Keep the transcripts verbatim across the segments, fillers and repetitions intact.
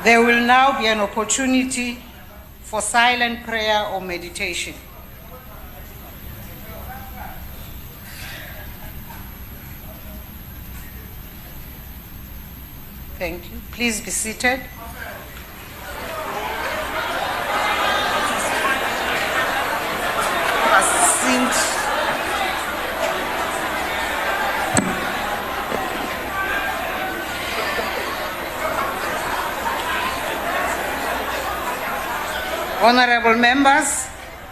There will now be an opportunity for silent prayer or meditation. Thank you. Please be seated. Honorable members,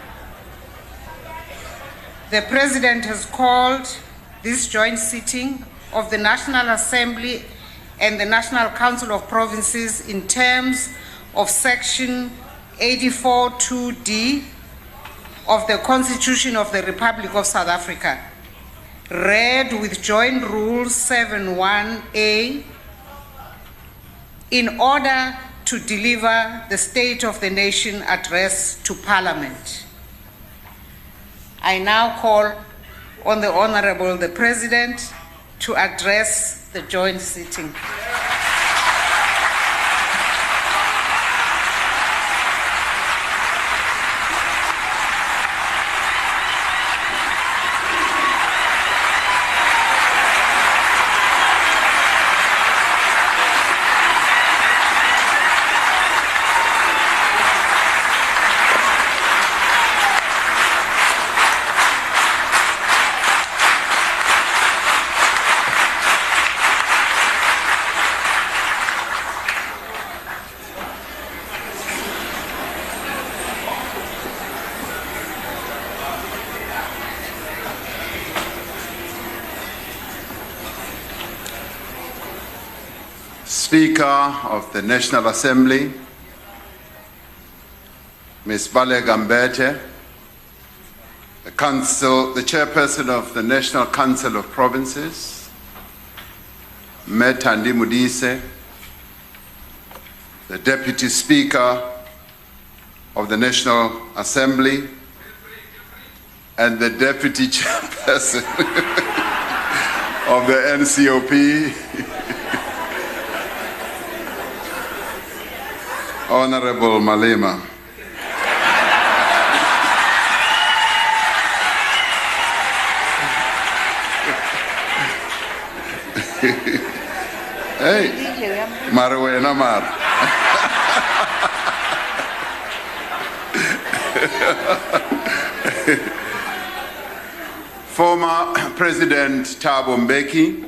the President has called this joint sitting of the National Assembly and the National Council of Provinces in terms of Section eighty-four two D of the Constitution of the Republic of South Africa, read with Joint Rule seven one A, in order to deliver the State of the Nation address to Parliament. I now call on the Honorable the President to address the joint sitting. Speaker of the National Assembly, Miz Baleka Mbete, the Council, the Chairperson of the National Council of Provinces, Thandi Modise, the Deputy Speaker of the National Assembly, and the Deputy Chairperson of the N C O P, Honorable Malema. Hey, Marwena Mar. Former President Thabo Mbeki,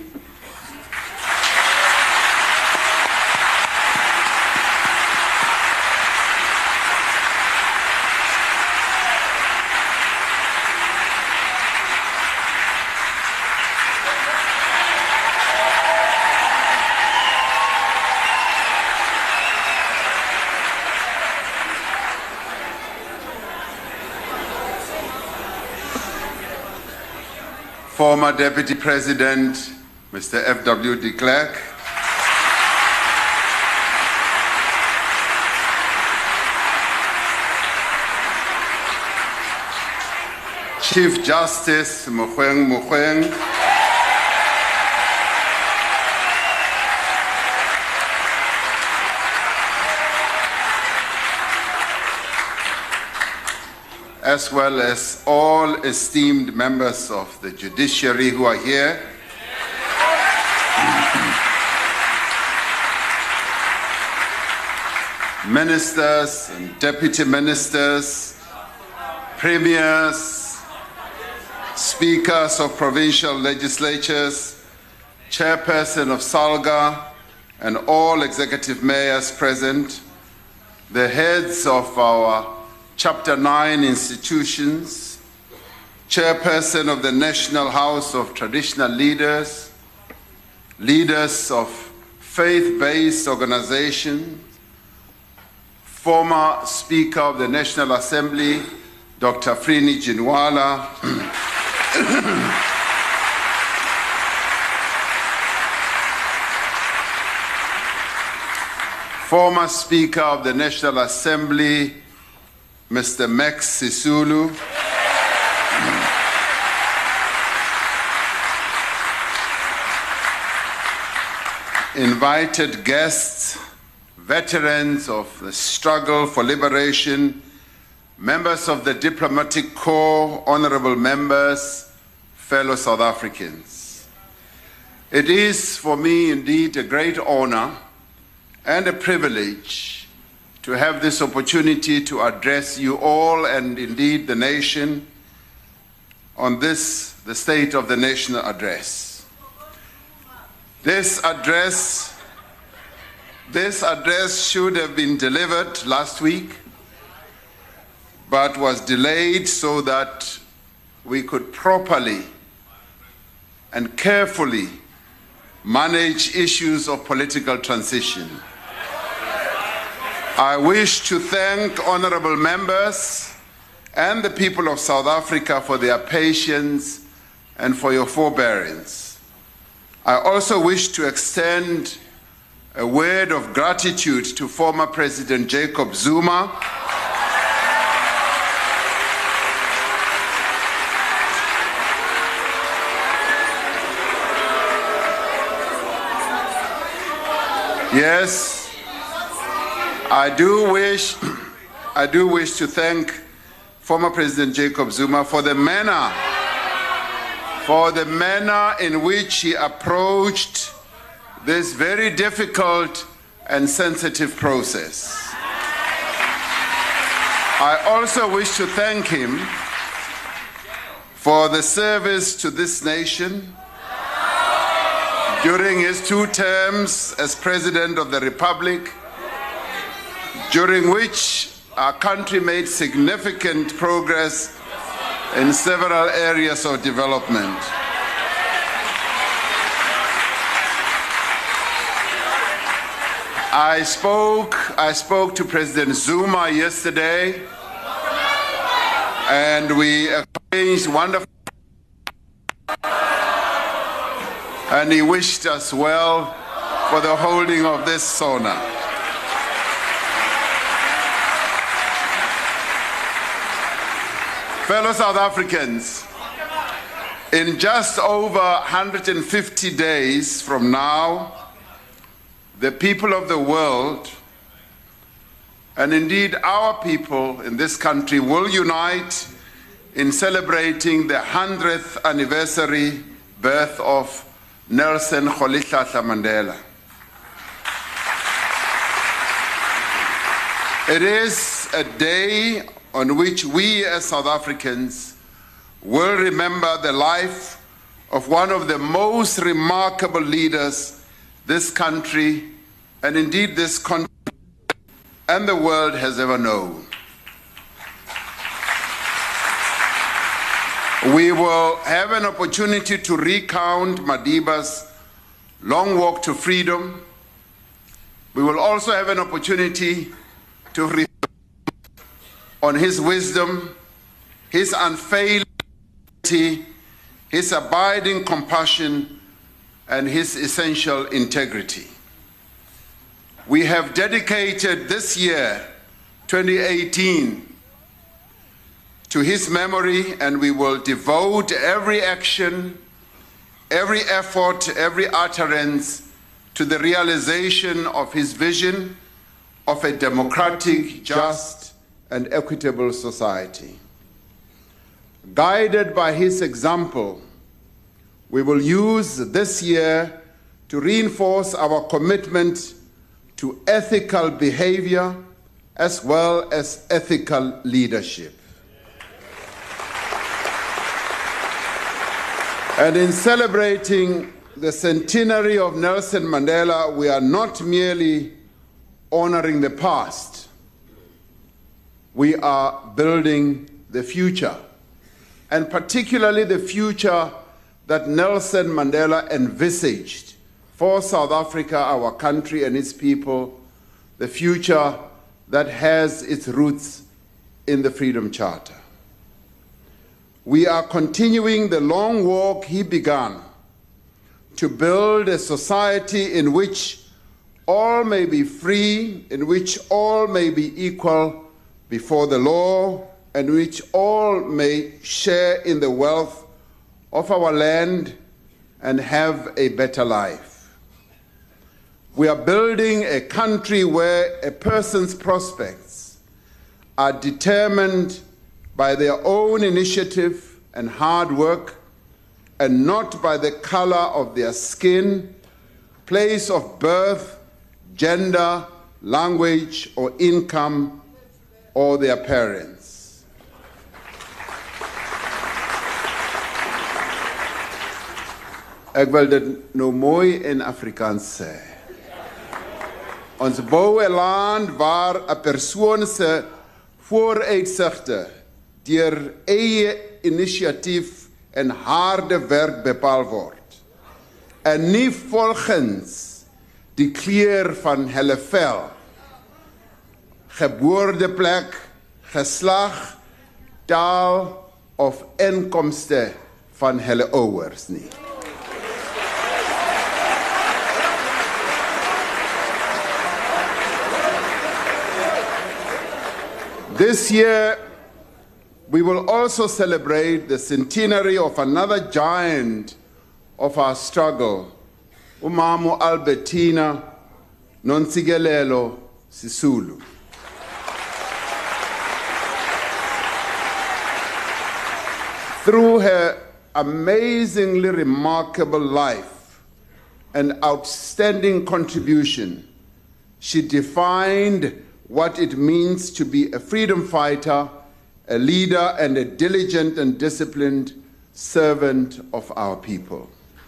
former Deputy President, Mister F W de Klerk, Chief Justice Mogoeng Mogoeng, as well as all esteemed members of the judiciary who are here. Ministers and deputy ministers, premiers, speakers of provincial legislatures, chairperson of SALGA, and all executive mayors present, the heads of our Chapter nine institutions, chairperson of the National House of Traditional Leaders, leaders of faith-based organizations, former Speaker of the National Assembly, Doctor Frini Ginwala, former Speaker of the National Assembly, Mister Max Sisulu, invited guests, veterans of the struggle for liberation, members of the diplomatic corps, honorable members, fellow South Africans. It is for me indeed a great honor and a privilege to have this opportunity to address you all and indeed the nation on this, the State of the Nation address. This address, this address should have been delivered last week, but was delayed so that we could properly and carefully manage issues of political transition. I wish to thank honorable members and the people of South Africa for their patience and for your forbearance. I also wish to extend a word of gratitude to former President Jacob Zuma Yes, I do wish, I do wish to thank former President Jacob Zuma for the manner, for the manner in which he approached this very difficult and sensitive process. I also wish to thank him for the service to this nation during his two terms as President of the Republic, during which our country made significant progress in several areas of development. I spoke, I spoke to President Zuma yesterday, and we exchanged wonderful, and he wished us well for the holding of this SONA. Fellow South Africans, in just over one hundred fifty days from now, the people of the world, and indeed our people in this country, will unite in celebrating the hundredth anniversary birth of Nelson Rolihlahla Mandela. It is a day on which we as South Africans will remember the life of one of the most remarkable leaders this country, and indeed this country and the world has ever known. We will have an opportunity to recount Madiba's long walk to freedom. We will also have an opportunity to reflect on his wisdom, his unfailing, his abiding compassion, and his essential integrity. We have dedicated this year, twenty eighteen, to his memory, and we will devote every action, every effort, every utterance to the realization of his vision of a democratic, just, and equitable society. Guided by his example, we will use this year to reinforce our commitment to ethical behavior as well as ethical leadership. And in celebrating the centenary of Nelson Mandela, we are not merely honoring the past, we are building the future, and particularly the future that Nelson Mandela envisaged for South Africa, our country and its people, the future that has its roots in the Freedom Charter. We are continuing the long walk he began to build a society in which all may be free, in which all may be equal before the law, and in which all may share in the wealth of our land and have a better life. We are building a country where a person's prospects are determined by their own initiative and hard work, and not by the color of their skin, place of birth, gender, language, or income, or their parents. Ek wil dit nou mooi in Afrikaans sê. Ons bou 'n land waar 'n persoon se vooruitsigte deur eie inisiatief en harde werk bepaal word, en nie volgens die kleur van hulle vel, geboorteplek, geslag, taal of inkomste van hulle ouers nie. This year, we will also celebrate the centenary of another giant of our struggle, Umamu Albertina Nontsikelelo Sisulu. Through her amazingly remarkable life and outstanding contribution, she defined what it means to be a freedom fighter, a leader, and a diligent and disciplined servant of our people.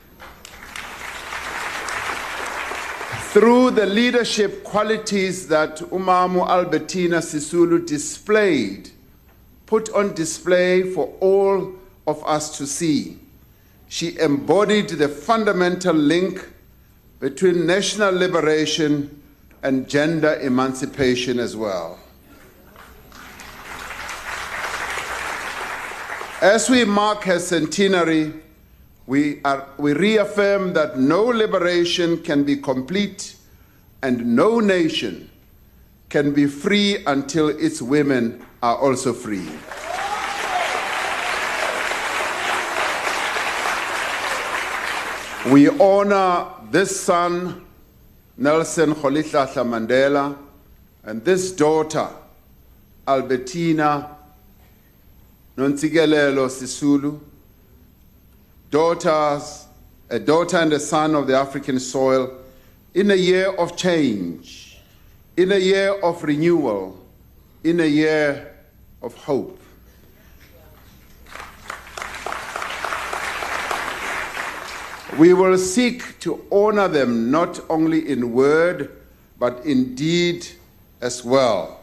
Through the leadership qualities that Umamu Albertina Sisulu displayed, put on display for all of us to see, she embodied the fundamental link between national liberation and gender emancipation as well. As we mark her centenary, we, are, we reaffirm that no liberation can be complete and no nation can be free until its women are also free. We honor this son, Nelson Rolihlahla Mandela, and this daughter, Albertina Nontsikelelo Sisulu, daughters, a daughter and a son of the African soil, in a year of change, in a year of renewal, in a year of hope. We will seek to honor them not only in word, but in deed as well,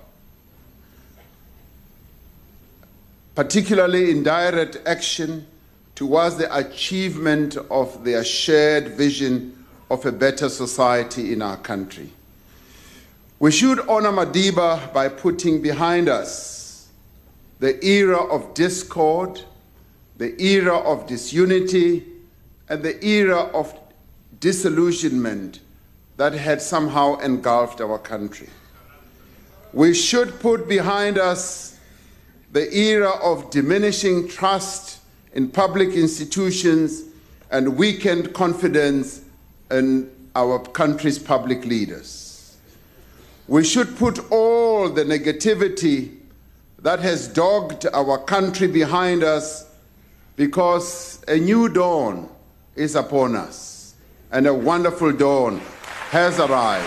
particularly in direct action towards the achievement of their shared vision of a better society in our country. We should honor Madiba by putting behind us the era of discord, the era of disunity, and the era of disillusionment that had somehow engulfed our country. We should put behind us the era of diminishing trust in public institutions and weakened confidence in our country's public leaders. We should put all the negativity that has dogged our country behind us, because a new dawn is upon us, and a wonderful dawn has arrived.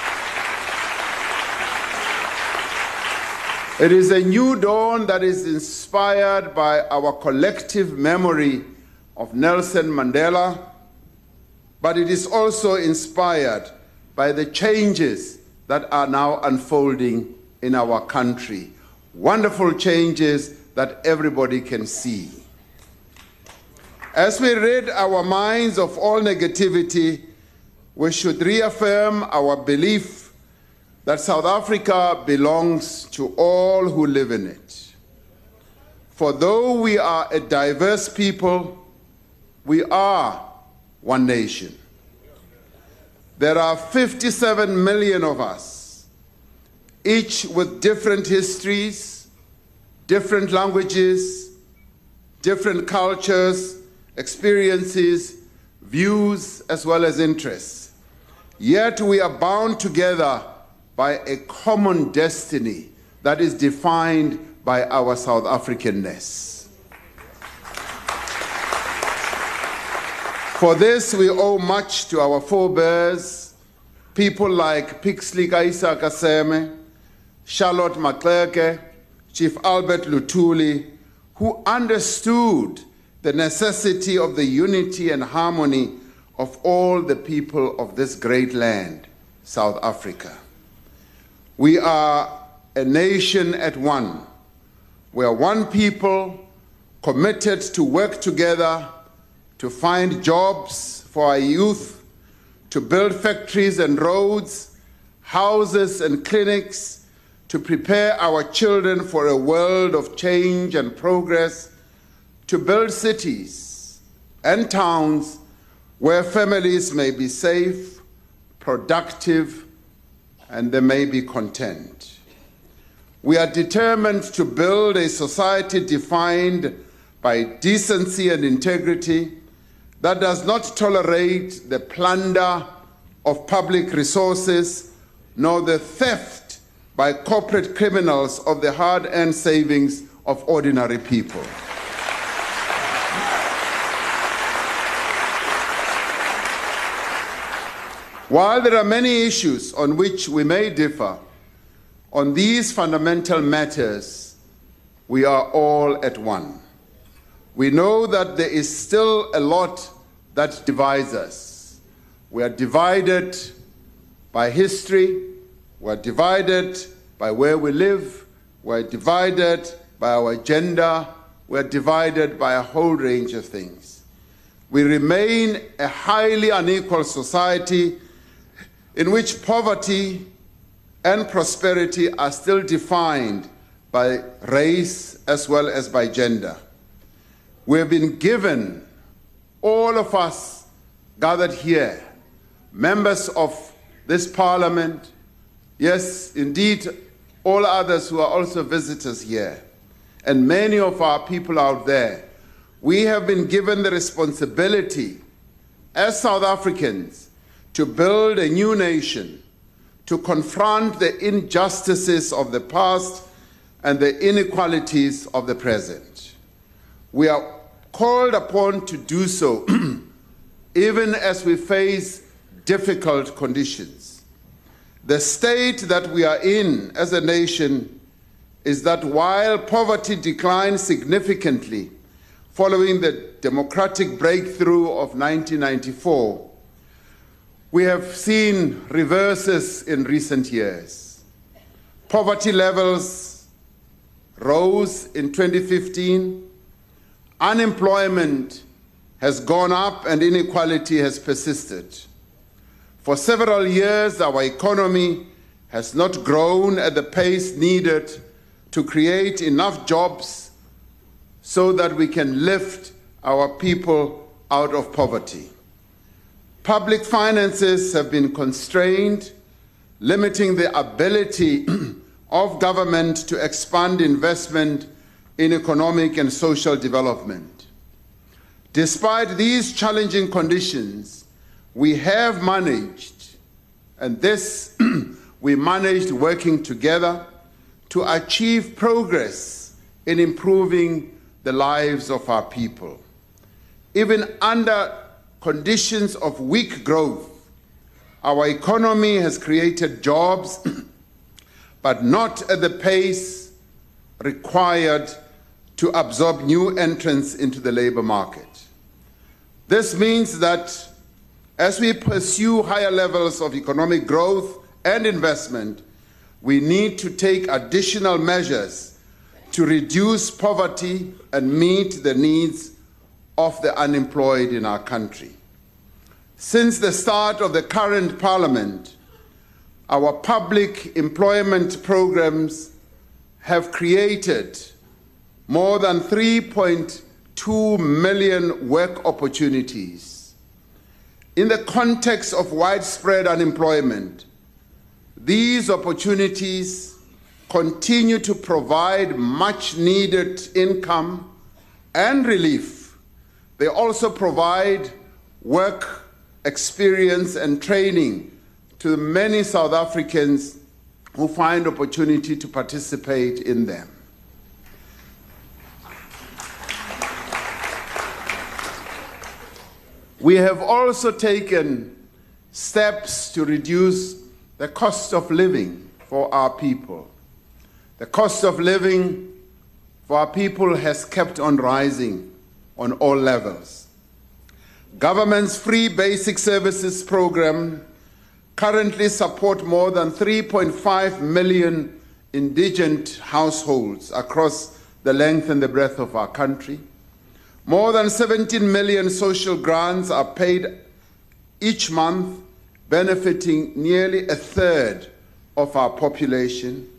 It is a new dawn that is inspired by our collective memory of Nelson Mandela, but it is also inspired by the changes that are now unfolding in our country. Wonderful changes that everybody can see. As we rid our minds of all negativity, we should reaffirm our belief that South Africa belongs to all who live in it. For though we are a diverse people, we are one nation. There are fifty-seven million of us, each with different histories, different languages, different cultures, experiences, views, as well as interests. yet we are bound together by a common destiny that is defined by our South Africanness. For this, we owe much to our forebears, people like Pixley Kaisa Kaseme, Charlotte Maxeke, Chief Albert Luthuli, who understood the necessity of the unity and harmony of all the people of this great land, South Africa. We are a nation at one. We are one people committed to work together to find jobs for our youth, to build factories and roads, houses and clinics, to prepare our children for a world of change and progress, to build cities and towns where families may be safe, productive, and they may be content. We are determined to build a society defined by decency and integrity that does not tolerate the plunder of public resources nor the theft by corporate criminals of the hard-earned savings of ordinary people. While there are many issues on which we may differ, on these fundamental matters, we are all at one. We know that there is still a lot that divides us. We are divided by history, we are divided by where we live, we are divided by our gender, we are divided by a whole range of things. We remain a highly unequal society in which poverty and prosperity are still defined by race as well as by gender. We have been given, all of us gathered here, members of this parliament, yes, indeed, all others who are also visitors here, and many of our people out there, we have been given the responsibility as South Africans to build a new nation, to confront the injustices of the past and the inequalities of the present. We are called upon to do so even as we face difficult conditions. The state that we are in as a nation is that while poverty declined significantly following the democratic breakthrough of nineteen ninety-four, we have seen reverses in recent years. Poverty levels rose in twenty fifteen, unemployment has gone up and inequality has persisted. For several years, our economy has not grown at the pace needed to create enough jobs so that we can lift our people out of poverty. Public finances have been constrained, limiting the ability of government to expand investment in economic and social development. Despite these challenging conditions, we have managed, and this we managed working together to achieve progress in improving the lives of our people. Even under conditions of weak growth, our economy has created jobs, but not at the pace required to absorb new entrants into the labor market. This means that as we pursue higher levels of economic growth and investment, we need to take additional measures to reduce poverty and meet the needs of the unemployed in our country. Since the start of the current parliament, our public employment programs have created more than three point two million work opportunities. In the context of widespread unemployment, these opportunities continue to provide much needed income and relief. They also provide work experience and training to many South Africans who find opportunity to participate in them. We have also taken steps to reduce the cost of living for our people. The cost of living for our people has kept on rising on all levels. Government's free basic services program currently support more than three point five million indigent households across the length and the breadth of our country. More than seventeen million social grants are paid each month, benefiting nearly a third of our population.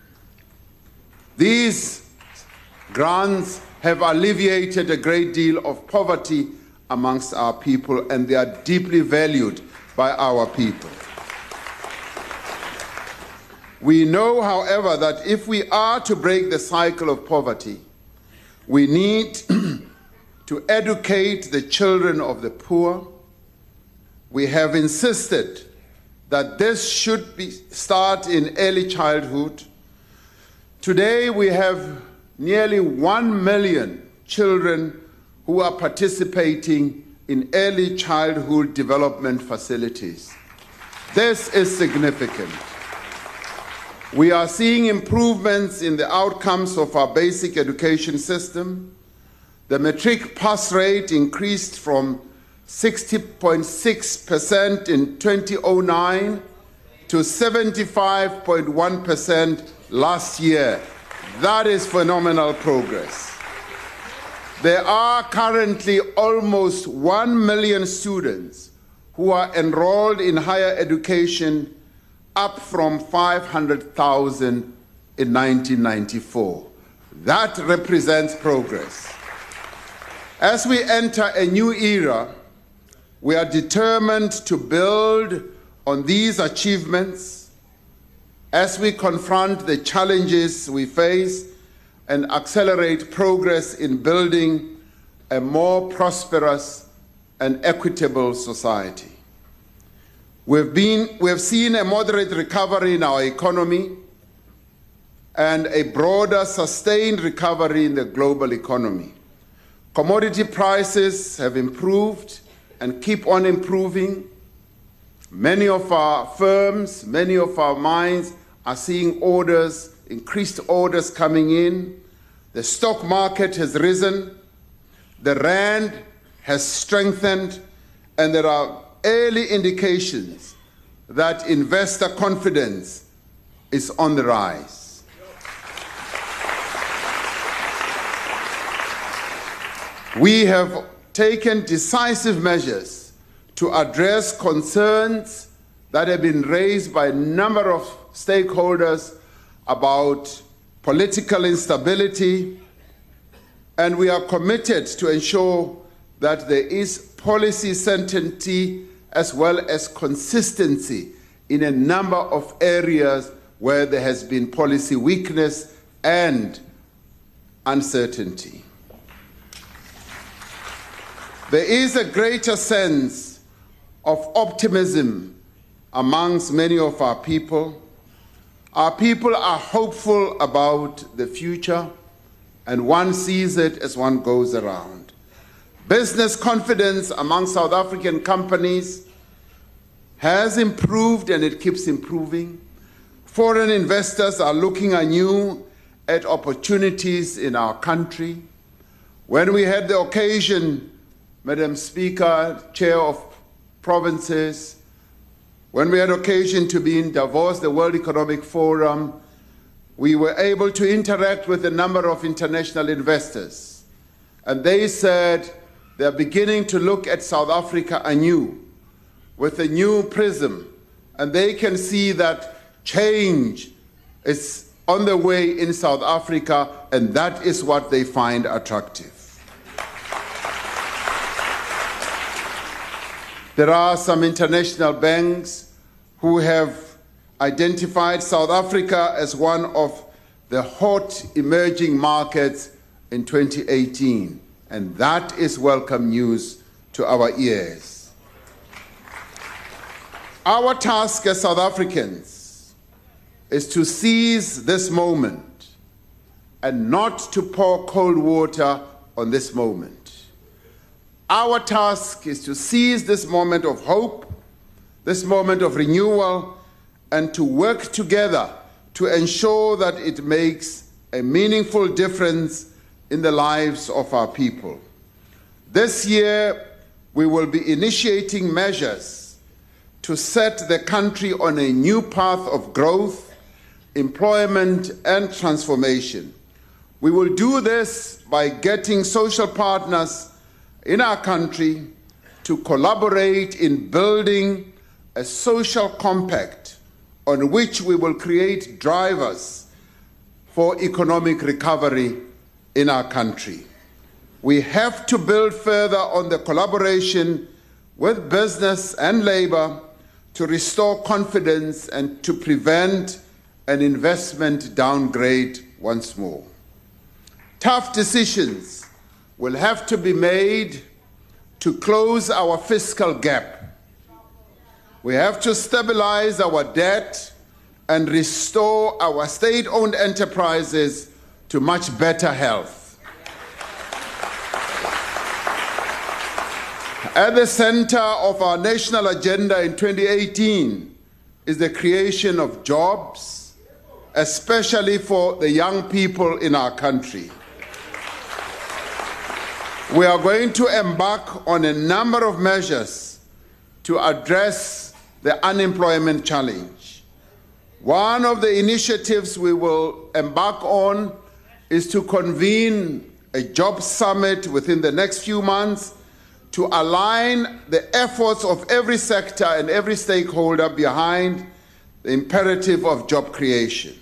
These grants have alleviated a great deal of poverty amongst our people, and they are deeply valued by our people. We know, however, that if we are to break the cycle of poverty, we need to educate the children of the poor. We have insisted that this should be start in early childhood. Today we have nearly one million children who are participating in early childhood development facilities. This is significant. We are seeing improvements in the outcomes of our basic education system. The matric pass rate increased from sixty point six percent in two thousand nine to seventy-five point one percent last year. That is phenomenal progress. There are currently almost one million students who are enrolled in higher education, up from five hundred thousand in nineteen ninety-four. That represents progress. As we enter a new era, we are determined to build on these achievements as we confront the challenges we face and accelerate progress in building a more prosperous and equitable society. We've been, we have seen a moderate recovery in our economy and a broader, sustained recovery in the global economy. Commodity prices have improved and keep on improving. Many of our firms, many of our mines are seeing orders, increased orders coming in. The stock market has risen. The rand has strengthened, and there are early indications that investor confidence is on the rise. We have taken decisive measures to address concerns that have been raised by a number of stakeholders about political instability, and we are committed to ensure that there is policy certainty as well as consistency in a number of areas where there has been policy weakness and uncertainty. There is a greater sense of optimism amongst many of our people. Our people are hopeful about the future, and one sees it as one goes around. Business confidence among South African companies has improved, and it keeps improving. Foreign investors are looking anew at opportunities in our country. When we had the occasion, Madam Speaker, Chair of Provinces, when we had occasion to be in Davos, the World Economic Forum, we were able to interact with a number of international investors. And they said they're beginning to look at South Africa anew, with a new prism, and they can see that change is on the way in South Africa, and that is what they find attractive. There are some international banks who have identified South Africa as one of the hot emerging markets in twenty eighteen, and that is welcome news to our ears. Our task as South Africans is to seize this moment and not to pour cold water on this moment. Our task is to seize this moment of hope, this moment of renewal, and to work together to ensure that it makes a meaningful difference in the lives of our people. This year, we will be initiating measures to set the country on a new path of growth, employment, and transformation. We will do this by getting social partners in our country to collaborate in building a social compact on which we will create drivers for economic recovery in our country. We have to build further on the collaboration with business and labor to restore confidence and to prevent an investment downgrade once more. Tough decisions will have to be made to close our fiscal gap. We have to stabilize our debt and restore our state-owned enterprises to much better health. At the center of our national agenda in twenty eighteen is the creation of jobs, especially for the young people in our country. We are going to embark on a number of measures to address the unemployment challenge. One of the initiatives we will embark on is to convene a job summit within the next few months to align the efforts of every sector and every stakeholder behind the imperative of job creation.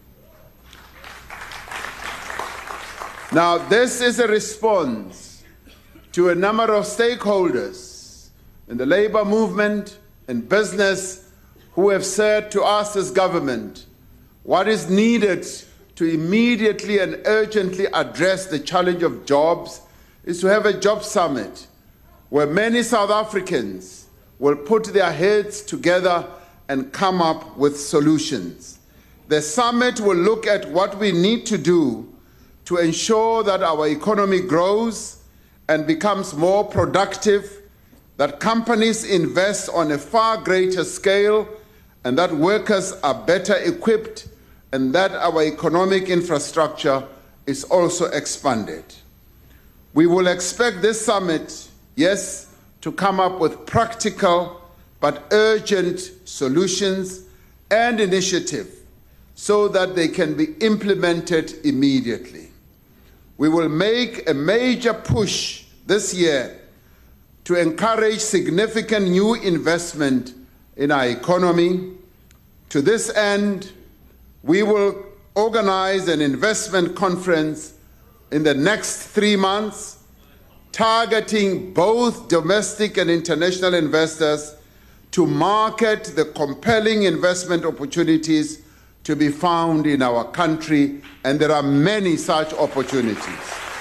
Now, this is a response to a number of stakeholders in the labor movement and business who have said to us as government, what is needed to immediately and urgently address the challenge of jobs is to have a job summit where many South Africans will put their heads together and come up with solutions. The summit will look at what we need to do to ensure that our economy grows and becomes more productive, that companies invest on a far greater scale, and that workers are better equipped, and that our economic infrastructure is also expanded. We will expect this summit, yes, to come up with practical but urgent solutions and initiatives so that they can be implemented immediately. We will make a major push this year to encourage significant new investment in our economy. To this end, we will organize an investment conference in the next three months, targeting both domestic and international investors to market the compelling investment opportunities to be found in our country, and there are many such opportunities.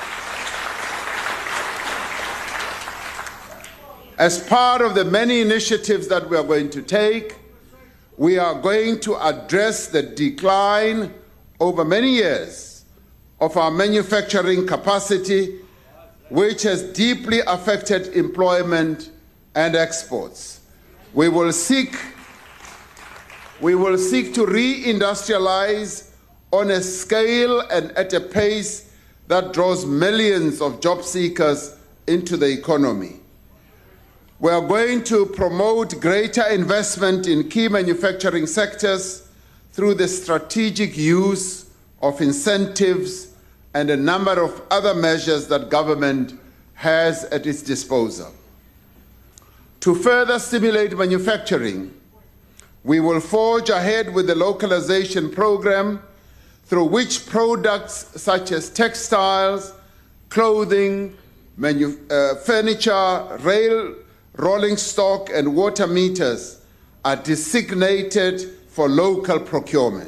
As part of the many initiatives that we are going to take, we are going to address the decline over many years of our manufacturing capacity, which has deeply affected employment and exports. We will seek, we will seek to re-industrialize on a scale and at a pace that draws millions of job seekers into the economy. We are going to promote greater investment in key manufacturing sectors through the strategic use of incentives and a number of other measures that government has at its disposal. To further stimulate manufacturing, we will forge ahead with the localization program through which products such as textiles, clothing, manu uh, furniture, rail, rolling stock, and water meters are designated for local procurement.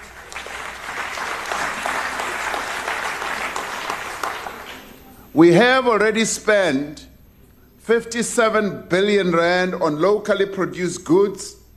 We have already spent fifty-seven billion rand on locally produced goods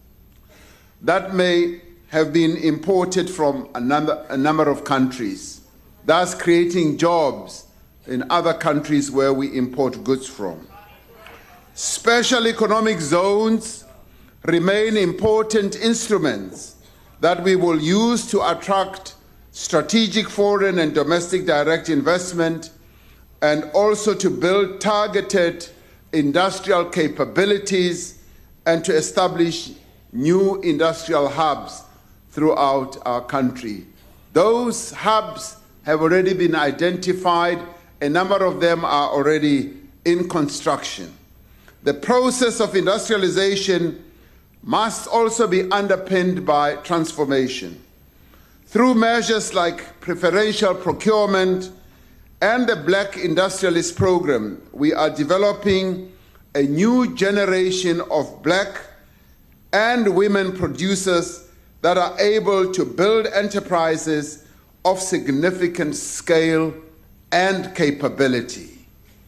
that may have been imported from a number, a number of countries, thus creating jobs in other countries where we import goods from. Special economic zones remain important instruments that we will use to attract strategic foreign and domestic direct investment, and also to build targeted industrial capabilities and to establish new industrial hubs throughout our country. Those hubs have already been identified. A number of them are already in construction. The process of industrialization must also be underpinned by transformation. Through measures like preferential procurement and the Black Industrialist Program, we are developing a new generation of Black and women producers that are able to build enterprises of significant scale and capability.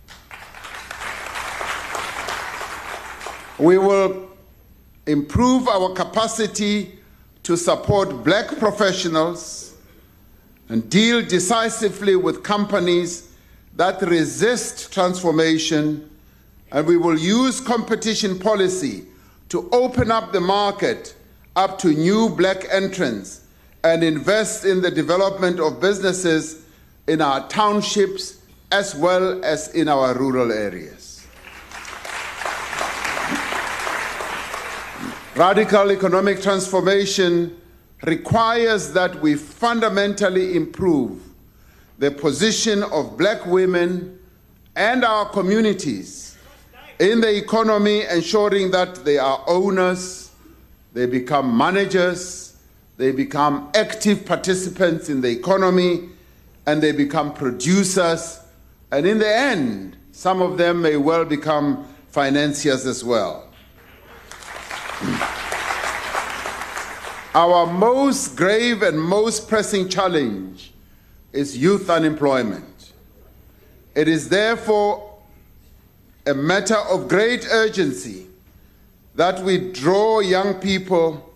We will improve our capacity to support Black professionals and deal decisively with companies that resist transformation, and we will use competition policy to open up the market up to new Black entrants and invest in the development of businesses in our townships as well as in our rural areas. Radical economic transformation requires that we fundamentally improve the position of Black women and our communities in the economy, ensuring that they are owners, they become managers, they become active participants in the economy, and they become producers, and in the end, some of them may well become financiers as well. Our most grave and most pressing challenge is youth unemployment. It is therefore a matter of great urgency that we draw young people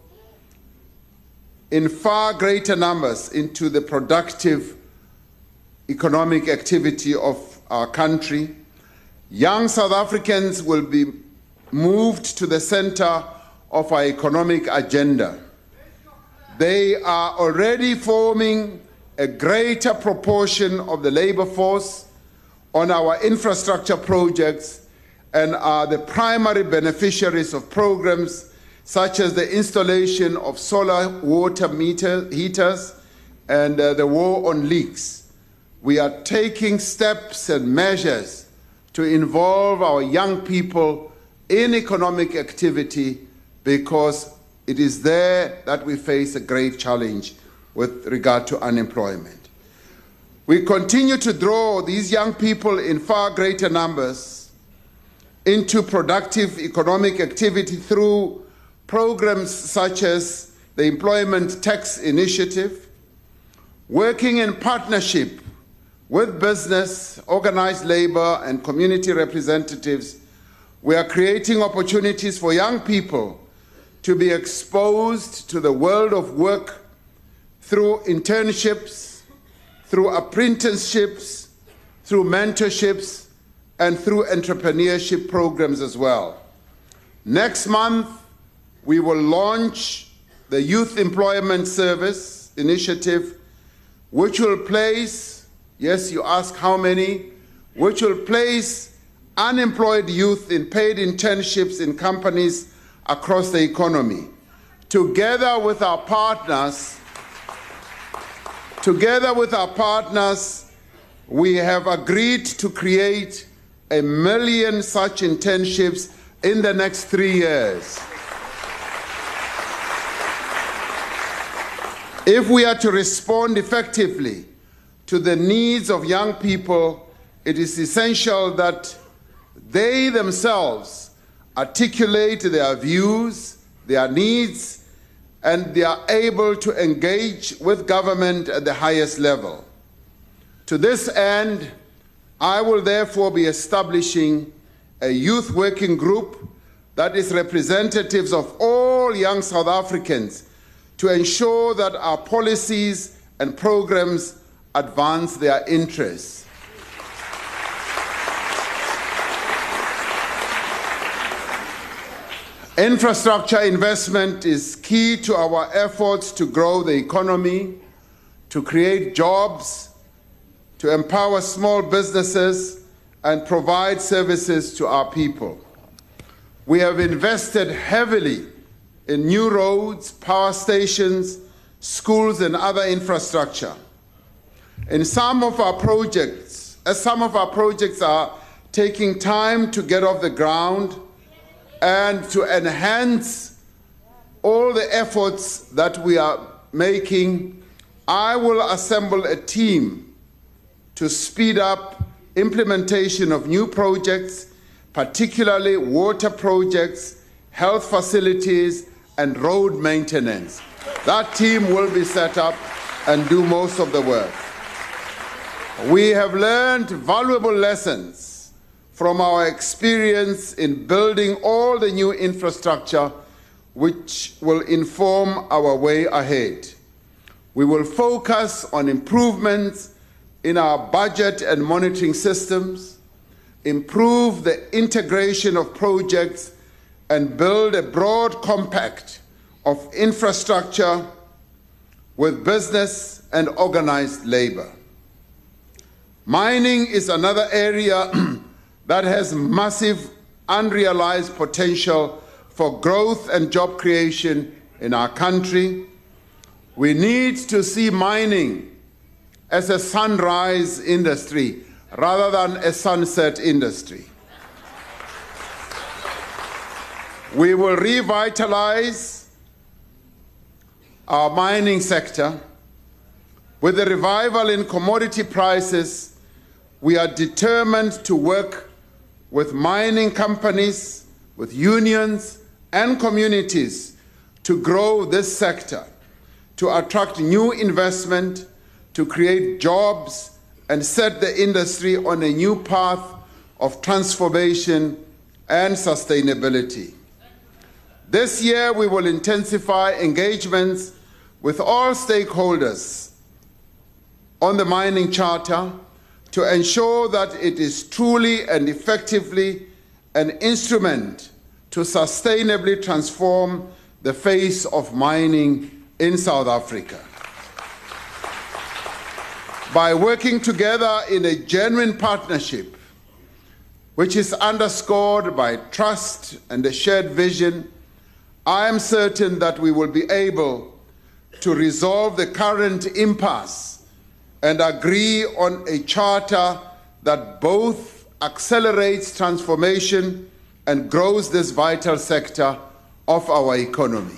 in far greater numbers into the productive economic activity of our country. Young South Africans will be moved to the center of our economic agenda. They are already forming a greater proportion of the labor force on our infrastructure projects and are the primary beneficiaries of programs such as the installation of solar water meter, heaters and uh, the war on leaks. We are taking steps and measures to involve our young people in economic activity because it is there that we face a great challenge with regard to unemployment. We continue to draw these young people in far greater numbers into productive economic activity through programs such as the Employment Tax Initiative, working in partnership with business, organized labor, and community representatives. We are creating opportunities for young people to be exposed to the world of work through internships, through apprenticeships, through mentorships, and through entrepreneurship programs as well. Next month, we will launch the Youth Employment Service Initiative, which will place, yes, you ask how many, which will place unemployed youth in paid internships in companies across the economy. Together with our partners, together with our partners, we have agreed to create a million such internships in the next three years. If we are to respond effectively to the needs of young people, it is essential that they themselves articulate their views, their needs, and they are able to engage with government at the highest level. To this end, I will therefore be establishing a youth working group that is representatives of all all young South Africans to ensure that our policies and programs advance their interests. Infrastructure investment is key to our efforts to grow the economy, to create jobs, to empower small businesses, and provide services to our people. We have invested heavily in new roads, power stations, schools, and other infrastructure. In some of our projects, as some of our projects are taking time to get off the ground, and to enhance all the efforts that we are making, I will assemble a team to speed up implementation of new projects, particularly water projects, health facilities, and road maintenance. That team will be set up and do most of the work. We have learned valuable lessons from our experience in building all the new infrastructure which will inform our way ahead. We will focus on improvements in our budget and monitoring systems, improve the integration of projects, and build a broad compact of infrastructure with business and organized labor. Mining is another area that has massive unrealized potential for growth and job creation in our country. We need to see mining as a sunrise industry rather than a sunset industry. We will revitalize our mining sector. With the revival in commodity prices, we are determined to work with mining companies, with unions and communities to grow this sector, to attract new investment, to create jobs, and set the industry on a new path of transformation and sustainability. This year, we will intensify engagements with all stakeholders on the Mining Charter to ensure that it is truly and effectively an instrument to sustainably transform the face of mining in South Africa. By working together in a genuine partnership, which is underscored by trust and a shared vision, I am certain that we will be able to resolve the current impasse and agree on a charter that both accelerates transformation and grows this vital sector of our economy.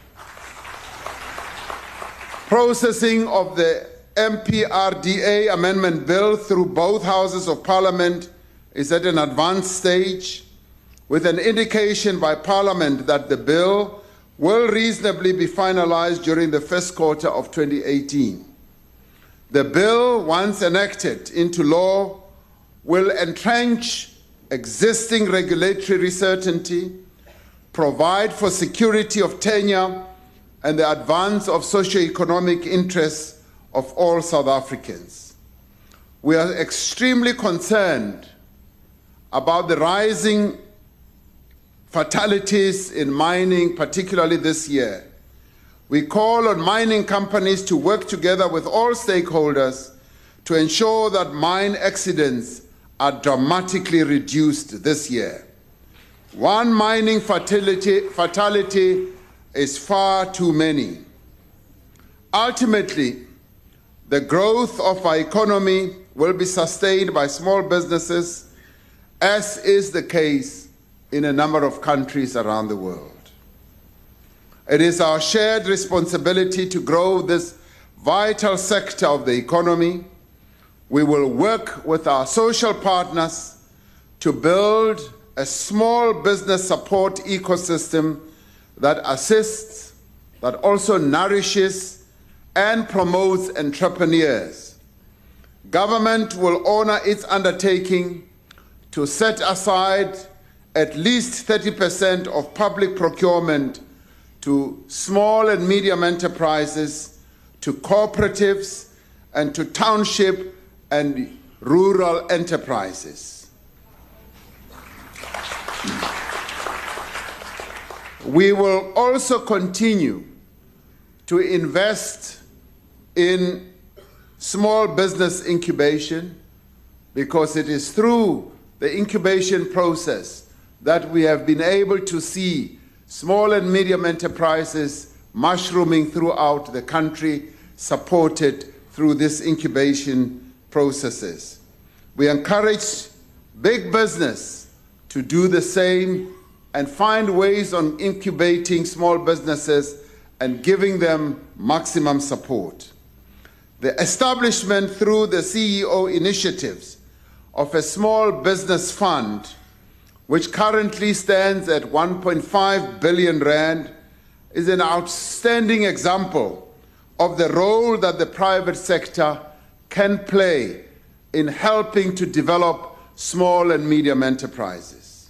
Processing of the M P R D A Amendment Bill through both Houses of Parliament is at an advanced stage, with an indication by Parliament that the bill will reasonably be finalized during the first quarter of twenty eighteen. The bill, once enacted into law, will entrench existing regulatory certainty, provide for security of tenure, and the advance of socio-economic interests of all South Africans. We are extremely concerned about the rising fatalities in mining, particularly this year. We call on mining companies to work together with all stakeholders to ensure that mine accidents are dramatically reduced this year. One mining fatality, fatality is far too many. Ultimately, the growth of our economy will be sustained by small businesses, as is the case in a number of countries around the world. It is our shared responsibility to grow this vital sector of the economy. We will work with our social partners to build a small business support ecosystem that assists, that also nourishes and promotes entrepreneurs. Government will honor its undertaking to set aside at least thirty percent of public procurement to small and medium enterprises, to cooperatives, and to township and rural enterprises. We will also continue to invest in small business incubation, because it is through the incubation process that we have been able to see small and medium enterprises mushrooming throughout the country, supported through this incubation processes. We encourage big business to do the same and find ways on incubating small businesses and giving them maximum support. The establishment through the C E O initiatives of a small business fund, which currently stands at one point five billion rand, is an outstanding example of the role that the private sector can play in helping to develop small and medium enterprises.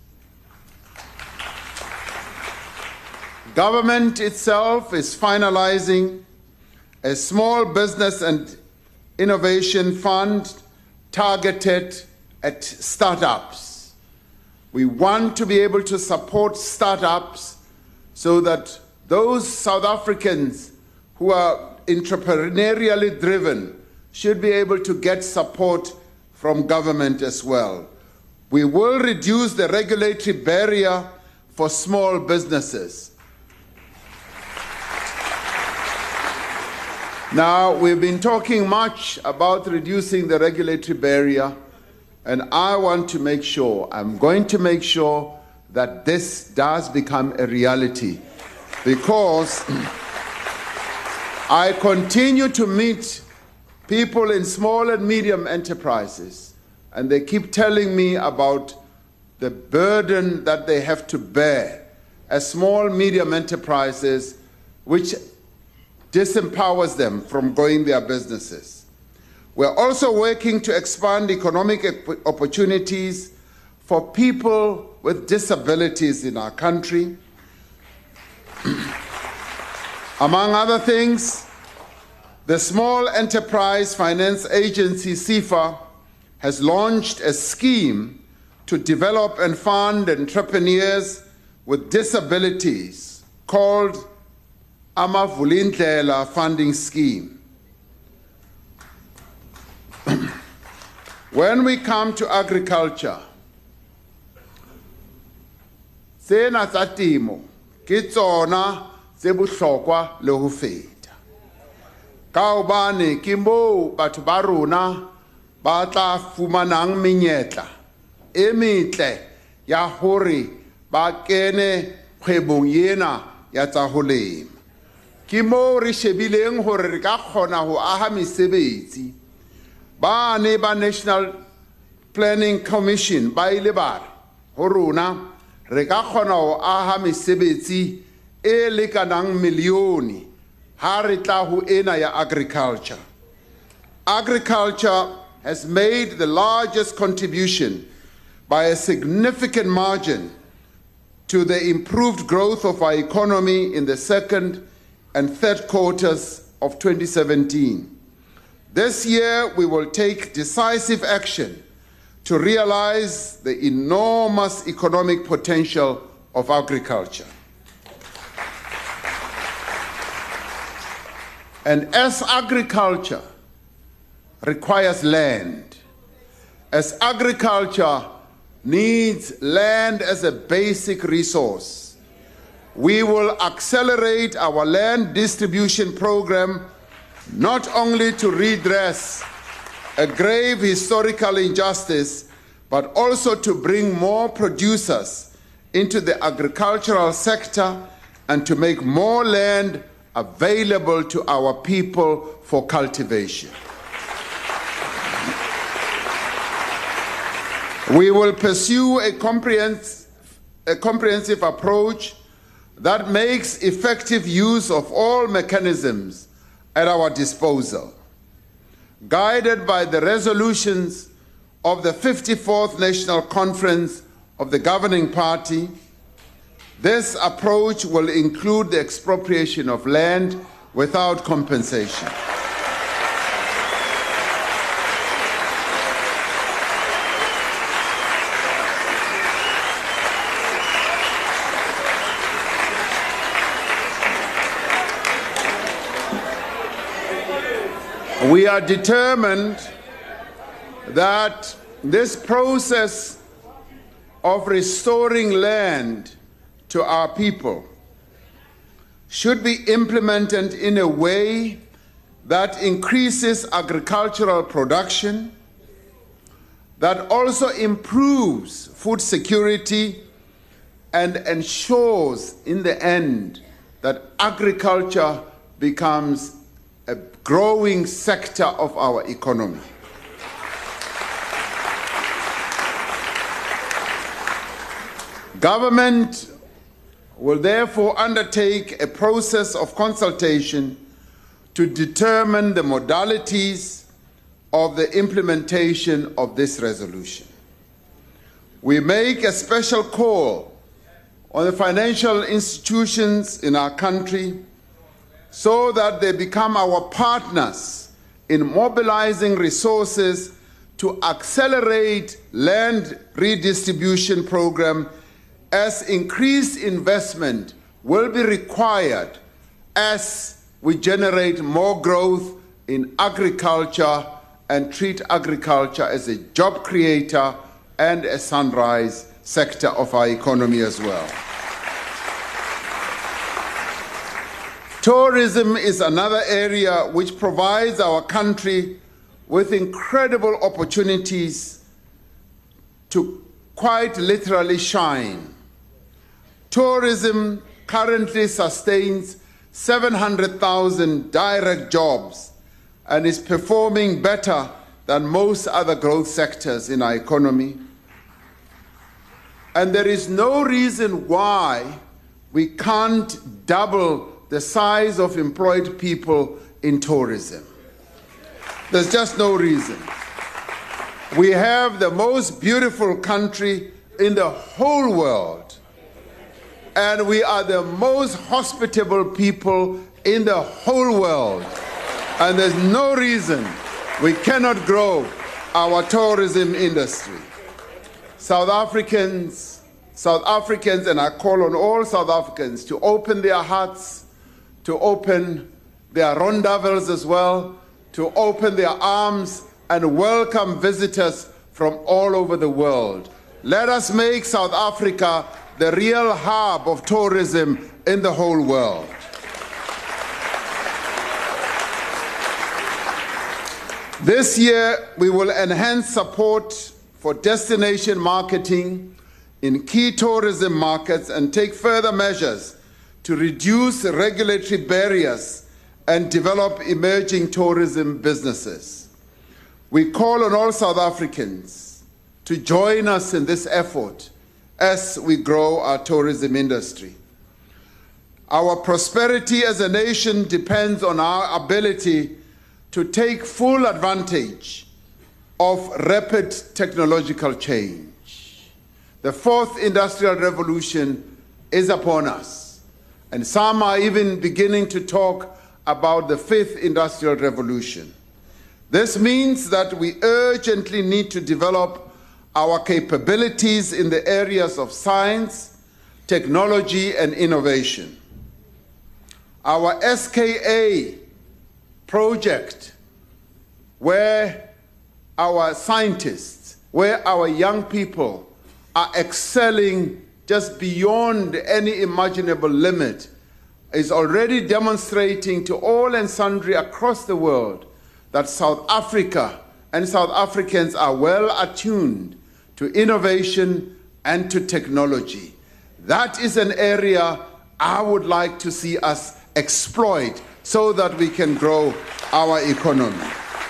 Government itself is finalizing a small business and innovation fund targeted at startups. We want to be able to support startups so that those South Africans who are entrepreneurially driven should be able to get support from government as well. We will reduce the regulatory barrier for small businesses. Now, we've been talking much about reducing the regulatory barrier, and I want to make sure, I'm going to make sure that this does become a reality, because I continue to meet people in small and medium enterprises, and they keep telling me about the burden that they have to bear as small, medium enterprises, which disempowers them from growing their businesses. We're also working to expand economic opportunities for people with disabilities in our country. Among other things, the Small Enterprise Finance Agency, SEFA, has launched a scheme to develop and fund entrepreneurs with disabilities called Amavulindlela Funding Scheme. When we come to agriculture, sena tsa temo ke tsona tse bohlokwa le ho feta. Ka hobane ke moo batho ba rona ba tla fumanang menyetla e metle ya hore ba kene kgwebong ena ya tsa ho lema. Ke moo re shebileng hore re ka kgona ho aha mesebetsi. Ba ne ba National Planning Commission ba ile ba re ho rona re ka kgona ho aha mesebetsi e lekanang milione ha re tla ho ena ya agriculture. Agriculture has made the largest contribution by a significant margin to the improved growth of our economy in the second and third quarters of twenty seventeen. This year, we will take decisive action to realize the enormous economic potential of agriculture. And as agriculture requires land, as agriculture needs land as a basic resource, we will accelerate our land distribution program not only to redress a grave historical injustice, but also to bring more producers into the agricultural sector and to make more land available to our people for cultivation. We will pursue a comprehensive, a comprehensive approach that makes effective use of all mechanisms at our disposal. Guided by the resolutions of the fifty-fourth National Conference of the Governing Party, This approach will include the expropriation of land without compensation. We are determined that this process of restoring land to our people should be implemented in a way that increases agricultural production, that also improves food security, and ensures in the end that agriculture becomes a growing sector of our economy. Government will therefore undertake a process of consultation to determine the modalities of the implementation of this resolution. We make a special call on the financial institutions in our country so that they become our partners in mobilizing resources to accelerate land redistribution program, as increased investment will be required as we generate more growth in agriculture and treat agriculture as a job creator and a sunrise sector of our economy as well. Tourism is another area which provides our country with incredible opportunities to quite literally shine. Tourism currently sustains seven hundred thousand direct jobs and is performing better than most other growth sectors in our economy. And there is no reason why we can't double the size of employed people in tourism. There's just no reason. We have the most beautiful country in the whole world, and we are the most hospitable people in the whole world. And there's no reason we cannot grow our tourism industry. South Africans, South Africans, and I call on all South Africans to open their hearts, to open their rondavels as well, to open their arms and welcome visitors from all over the world. Let us make South Africa the real hub of tourism in the whole world. This year, we will enhance support for destination marketing in key tourism markets and take further measures to reduce regulatory barriers and develop emerging tourism businesses. We call on all South Africans to join us in this effort as we grow our tourism industry. Our prosperity as a nation depends on our ability to take full advantage of rapid technological change. The fourth industrial revolution is upon us, and some are even beginning to talk about the fifth industrial revolution. This means that we urgently need to develop our capabilities in the areas of science, technology, and innovation. Our S K A project, where our scientists, where our young people are excelling just beyond any imaginable limit, is already demonstrating to all and sundry across the world that South Africa and South Africans are well attuned to innovation and to technology. That is an area I would like to see us exploit so that we can grow our economy.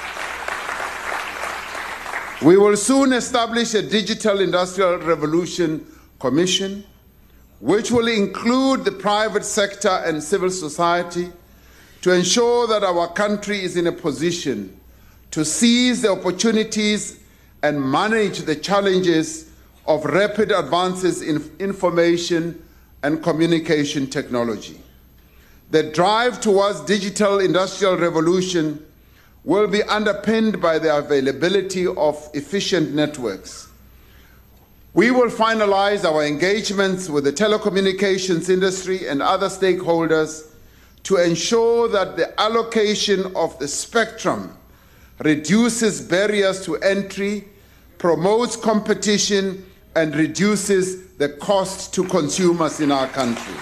We will soon establish a Digital Industrial Revolution Commission, which will include the private sector and civil society to ensure that our country is in a position to seize the opportunities and manage the challenges of rapid advances in information and communication technology. The drive towards digital industrial revolution will be underpinned by the availability of efficient networks. We will finalize our engagements with the telecommunications industry and other stakeholders to ensure that the allocation of the spectrum reduces barriers to entry, promotes competition, and reduces the cost to consumers in our country.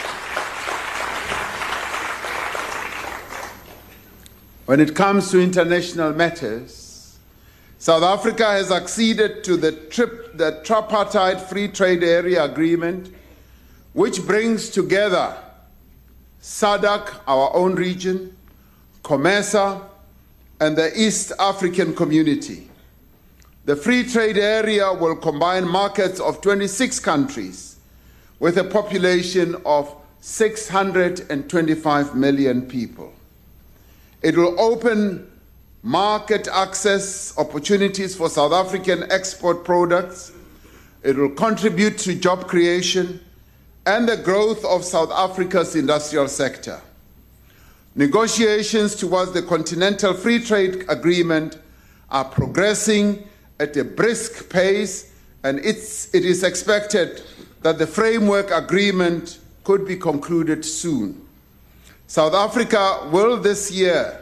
When it comes to international matters, South Africa has acceded to the, trip, the tripartite free trade area agreement, which brings together SADC, our own region, COMESA, and the East African Community. The free trade area will combine markets of twenty-six countries with a population of six hundred twenty-five million people. It will open market access opportunities for South African export products. It will contribute to job creation and the growth of South Africa's industrial sector. Negotiations towards the Continental Free Trade Agreement are progressing at a brisk pace, and it's, it is expected that the framework agreement could be concluded soon. South Africa will this year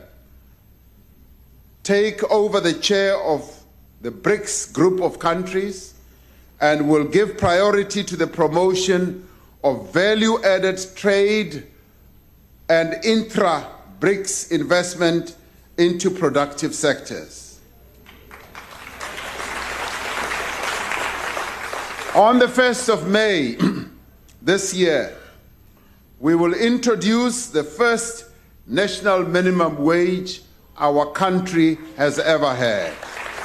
take over the chair of the BRICS group of countries and will give priority to the promotion of value-added trade and intra-BRICS investment into productive sectors. On the first of May this year, we will introduce the first national minimum wage our country has ever had.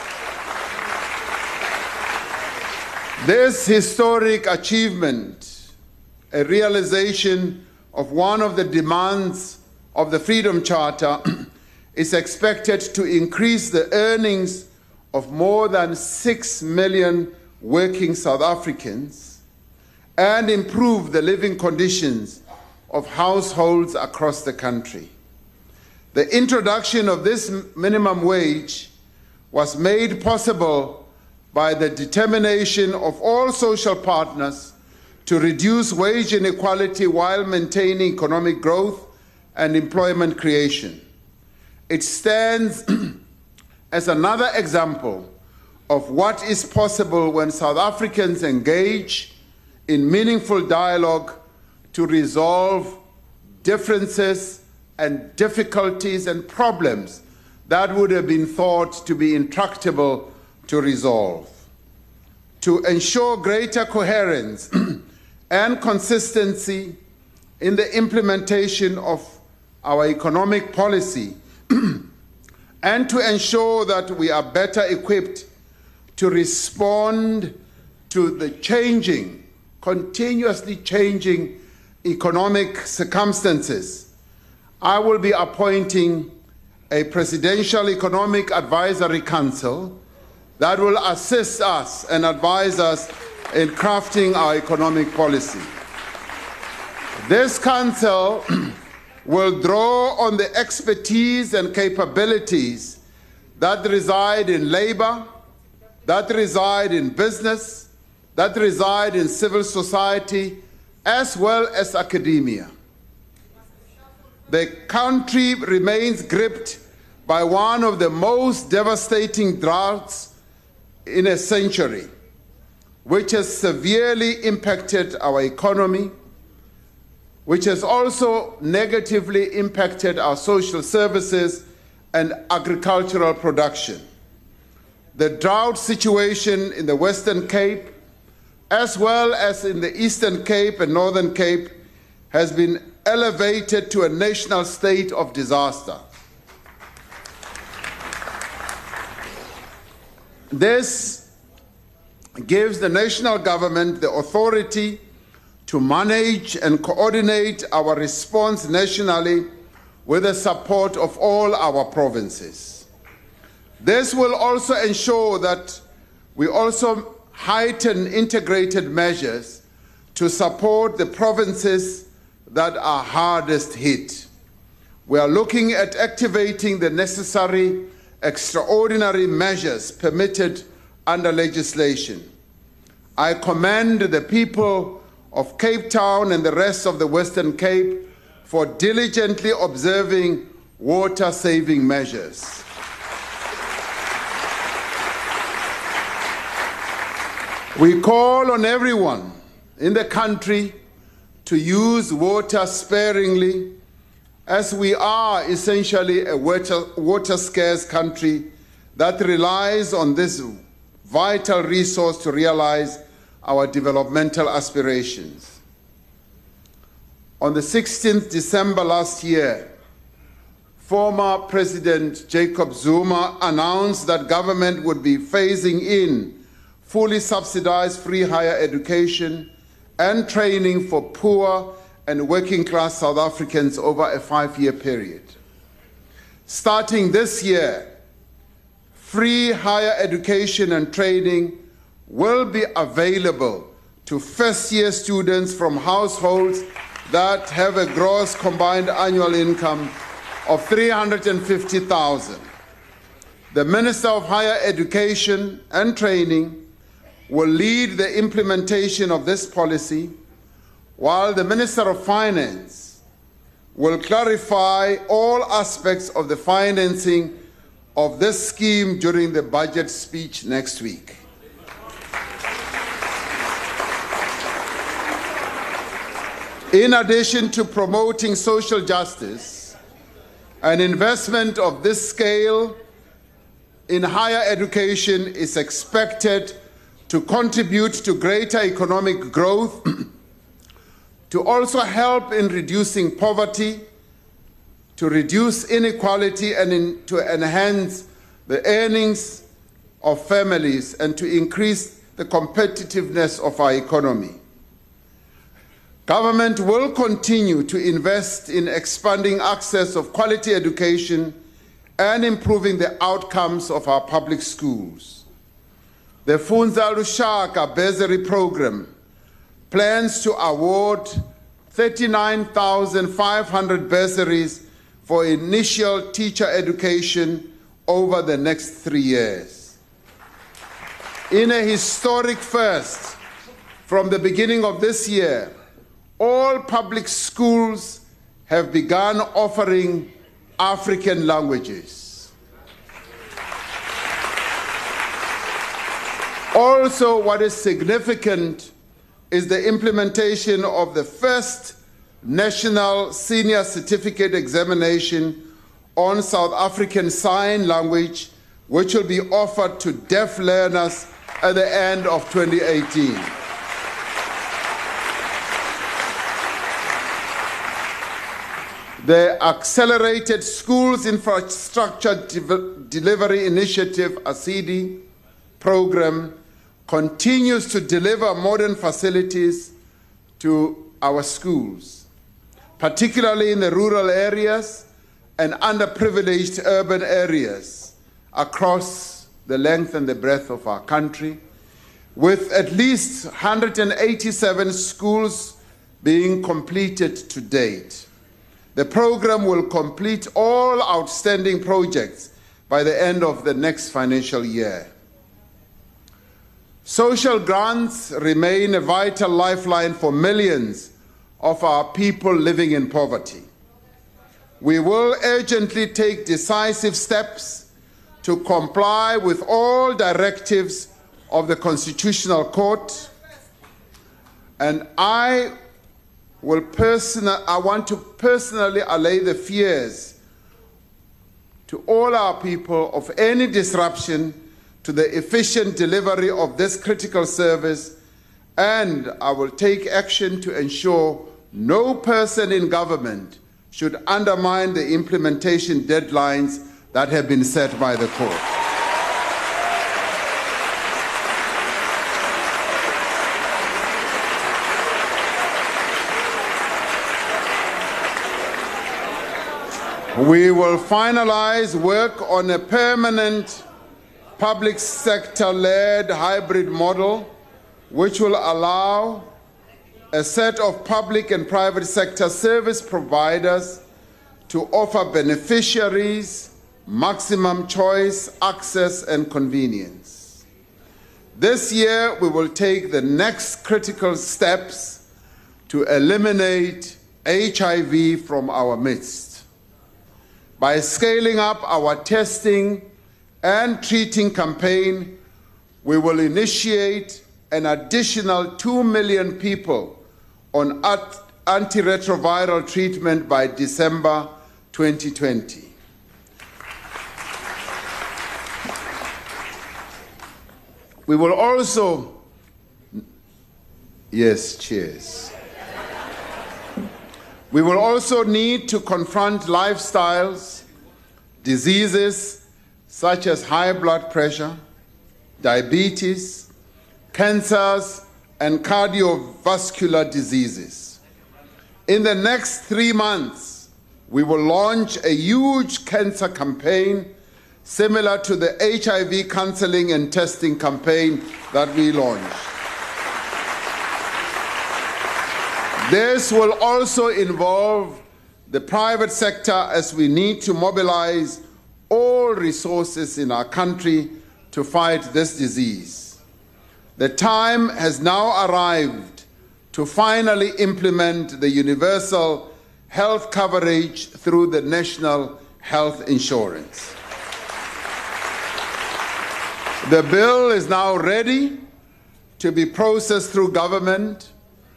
This historic achievement, a realization of one of the demands of the Freedom Charter, is expected to increase the earnings of more than six million working South Africans and improve the living conditions of households across the country. The introduction of this minimum wage was made possible by the determination of all social partners to reduce wage inequality while maintaining economic growth and employment creation. It stands as another example of what is possible when South Africans engage in meaningful dialogue to resolve differences and difficulties and problems that would have been thought to be intractable to resolve. To ensure greater coherence and consistency in the implementation of our economic policy and to ensure that we are better equipped to respond to the changing, continuously changing economic circumstances, I will be appointing a Presidential Economic Advisory Council that will assist us and advise us in crafting our economic policy. This council will draw on the expertise and capabilities that reside in labor, that reside in business, that reside in civil society, as well as academia. The country remains gripped by one of the most devastating droughts in a century, which has severely impacted our economy, which has also negatively impacted our social services and agricultural production. The drought situation in the Western Cape, as well as in the Eastern Cape and Northern Cape, has been elevated to a national state of disaster. This gives the national government the authority to manage and coordinate our response nationally with the support of all our provinces. This will also ensure that we also heighten integrated measures to support the provinces that are hardest hit. We are looking at activating the necessary extraordinary measures permitted under legislation. I commend the people of Cape Town and the rest of the Western Cape for diligently observing water-saving measures. We call on everyone in the country to use water sparingly, as we are essentially a water, water-scarce country that relies on this vital resource to realize our developmental aspirations. On the sixteenth of December last year, former President Jacob Zuma announced that government would be phasing in fully subsidized free higher education and training for poor and working-class South Africans over a five-year period. Starting this year, free higher education and training will be available to first-year students from households that have a gross combined annual income of three hundred fifty thousand dollars. The Minister of Higher Education and Training will lead the implementation of this policy, while the Minister of Finance will clarify all aspects of the financing of this scheme during the budget speech next week. In addition to promoting social justice, an investment of this scale in higher education is expected to contribute to greater economic growth, to also help in reducing poverty, to reduce inequality, and in, to enhance the earnings of families and to increase the competitiveness of our economy. Government will continue to invest in expanding access of quality education and improving the outcomes of our public schools. The Funza Lushaka Bursary Program plans to award thirty-nine thousand five hundred bursaries for initial teacher education over the next three years. In a historic first, from the beginning of this year, all public schools have begun offering African languages. Also, what is significant is the implementation of the first national senior certificate examination on South African Sign Language, which will be offered to deaf learners at the end of twenty eighteen. The Accelerated Schools Infrastructure De- Delivery Initiative, A C D I, program continues to deliver modern facilities to our schools, particularly in the rural areas and underprivileged urban areas across the length and the breadth of our country, with at least one hundred eighty-seven schools being completed to date. The program will complete all outstanding projects by the end of the next financial year. Social grants remain a vital lifeline for millions of our people living in poverty. We will urgently take decisive steps to comply with all directives of the Constitutional Court, and I will personal, I want to personally allay the fears to all our people of any disruption to the efficient delivery of this critical service, and I will take action to ensure no person in government should undermine the implementation deadlines that have been set by the court. We will finalize work on a permanent public sector-led hybrid model which will allow a set of public and private sector service providers to offer beneficiaries maximum choice, access, and convenience. This year, we will take the next critical steps to eliminate H I V from our midst. By scaling up our testing and treating campaign, we will initiate an additional two million people on antiretroviral treatment by December twenty twenty. We will also, yes, cheers. We will also need to confront lifestyles, diseases such as high blood pressure, diabetes, cancers, and cardiovascular diseases. In the next three months, we will launch a huge cancer campaign similar to the H I V counseling and testing campaign that we launched. This will also involve the private sector, as we need to mobilize all resources in our country to fight this disease. The time has now arrived to finally implement the universal health coverage through the National Health Insurance. The bill is now ready to be processed through government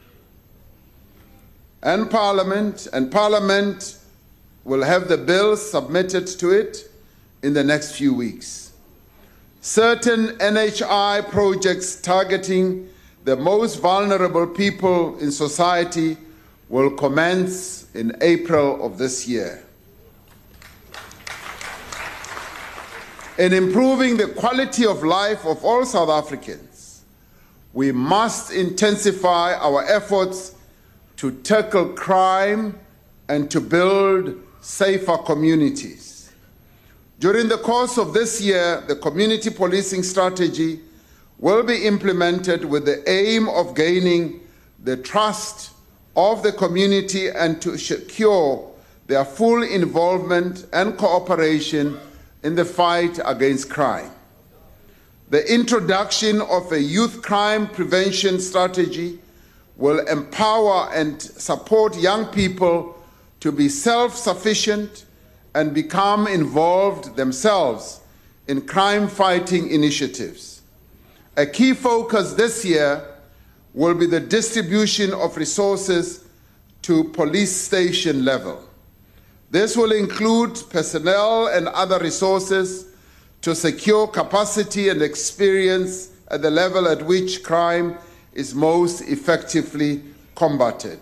and Parliament, and Parliament will have the bill submitted to it in the next few weeks. Certain N H I projects targeting the most vulnerable people in society will commence in April of this year. In improving the quality of life of all South Africans, we must intensify our efforts to tackle crime and to build safer communities. During the course of this year, the community policing strategy will be implemented with the aim of gaining the trust of the community and to secure their full involvement and cooperation in the fight against crime. The introduction of a youth crime prevention strategy will empower and support young people to be self-sufficient and become involved themselves in crime-fighting initiatives. A key focus this year will be the distribution of resources to police station level. This will include personnel and other resources to secure capacity and experience at the level at which crime is most effectively combated.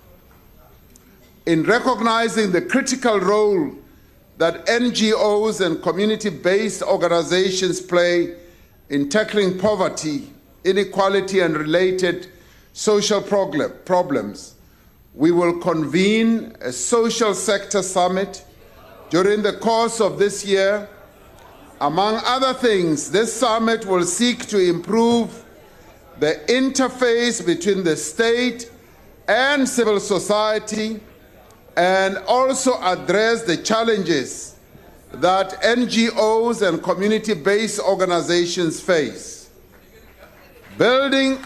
In recognizing the critical role that N G Os and community-based organizations play in tackling poverty, inequality, and related social problems, we will convene a social sector summit during the course of this year. Among other things, this summit will seek to improve the interface between the state and civil society and also address the challenges that N G Os and community-based organizations face. Building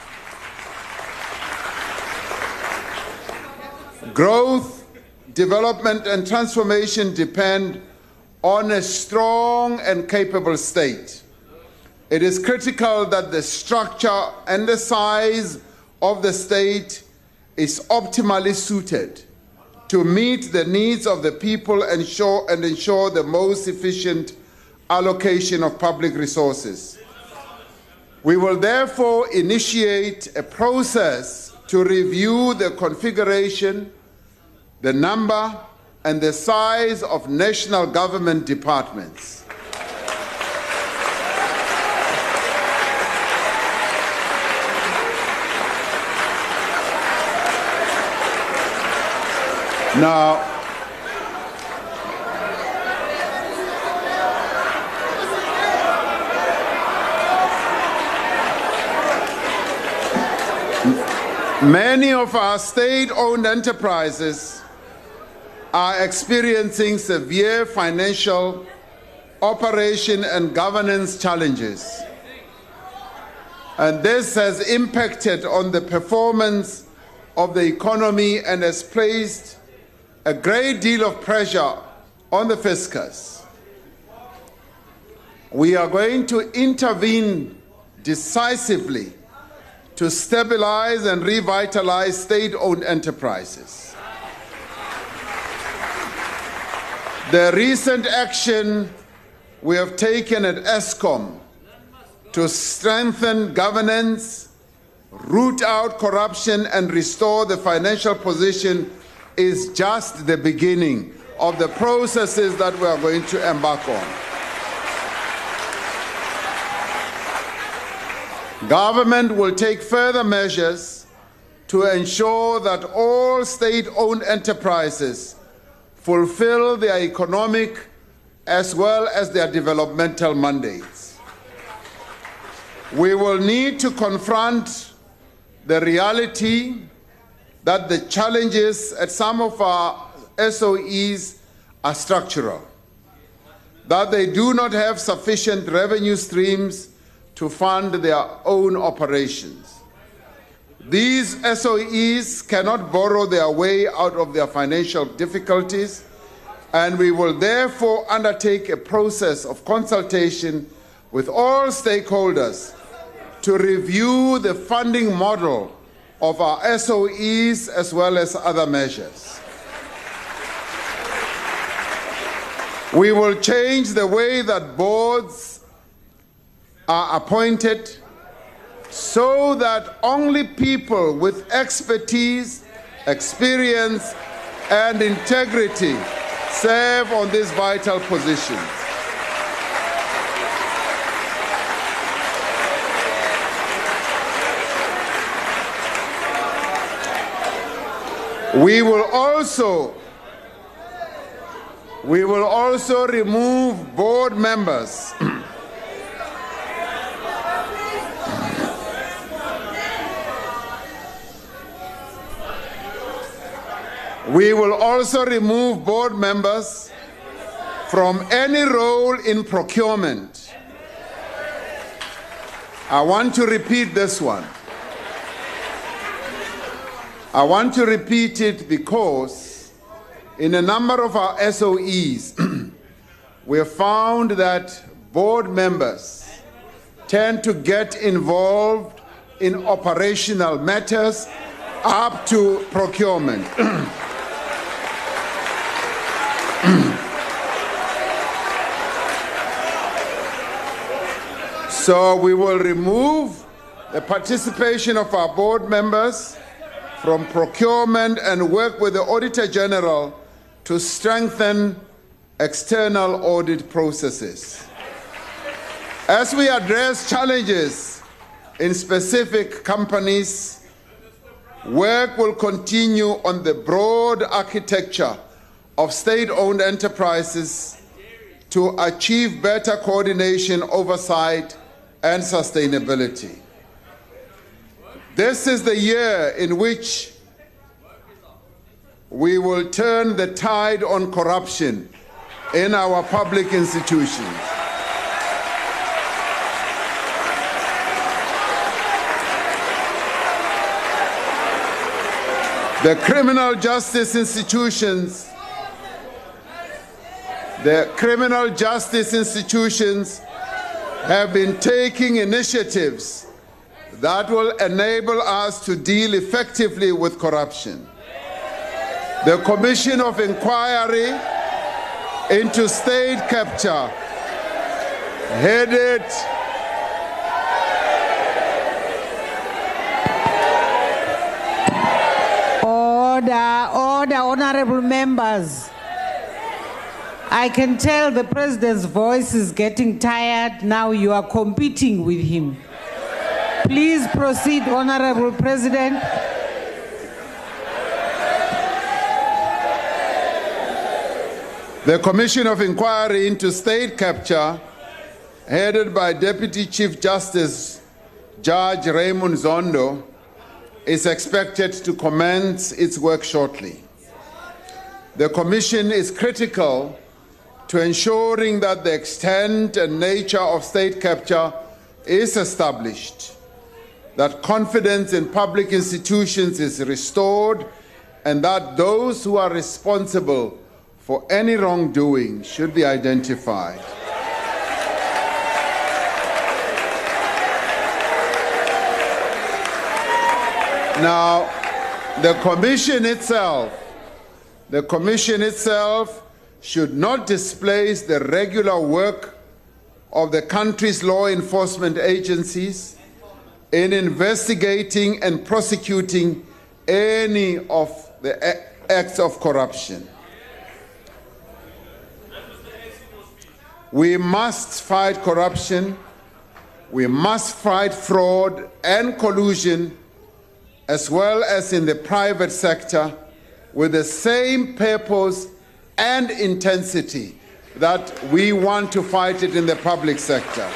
growth, development, and transformation depend on a strong and capable state. It is critical that the structure and the size of the state is optimally suited to meet the needs of the people and ensure, and ensure the most efficient allocation of public resources. We will therefore initiate a process to review the configuration, the number, and the size of national government departments. Now, Many of our state-owned enterprises are experiencing severe financial, operation, and governance challenges. And this has impacted on the performance of the economy and has placed a great deal of pressure on the fiscus. We are going to intervene decisively to stabilize and revitalize state-owned enterprises. The recent action we have taken at Eskom to strengthen governance, root out corruption, and restore the financial position is just the beginning of the processes that we are going to embark on. Government will take further measures to ensure that all state-owned enterprises fulfill their economic as well as their developmental mandates. We will need to confront the reality that the challenges at some of our S O Es are structural, that they do not have sufficient revenue streams to fund their own operations. These S O Es cannot borrow their way out of their financial difficulties, and we will therefore undertake a process of consultation with all stakeholders to review the funding model of our S O Es as well as other measures. We will change the way that boards are appointed so that only people with expertise, experience, and integrity serve on these vital positions. We will also we will also remove board members We will also remove board members from any role in procurement. I want to repeat this one. I want to repeat it because in a number of our S O Es, we have found that board members tend to get involved in operational matters up to procurement. So we will remove the participation of our board members from procurement and work with the Auditor General to strengthen external audit processes. As we address challenges in specific companies, work will continue on the broad architecture of state-owned enterprises to achieve better coordination, oversight, and sustainability. This is the year in which we will turn the tide on corruption in our public institutions. The criminal justice institutions, the criminal justice institutions have been taking initiatives that will enable us to deal effectively with corruption. The Commission of Inquiry into State Capture, headed Order, order, honorable members. I can tell the president's voice is getting tired. Now you are competing with him. Please proceed, Honorable President. The Commission of Inquiry into State Capture, headed by Deputy Chief Justice Judge Raymond Zondo, is expected to commence its work shortly. The Commission is critical to ensuring that the extent and nature of state capture is established, that confidence in public institutions is restored, and that those who are responsible for any wrongdoing should be identified. Now, the Commission itself, the Commission itself should not displace the regular work of the country's law enforcement agencies in investigating and prosecuting any of the acts of corruption. We must fight corruption, we must fight fraud and collusion, as well as in the private sector, with the same purpose and intensity that we want to fight it in the public sector.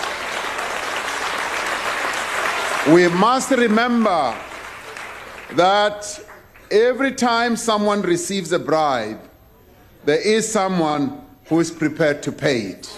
We must remember that every time someone receives a bribe, there is someone who is prepared to pay it.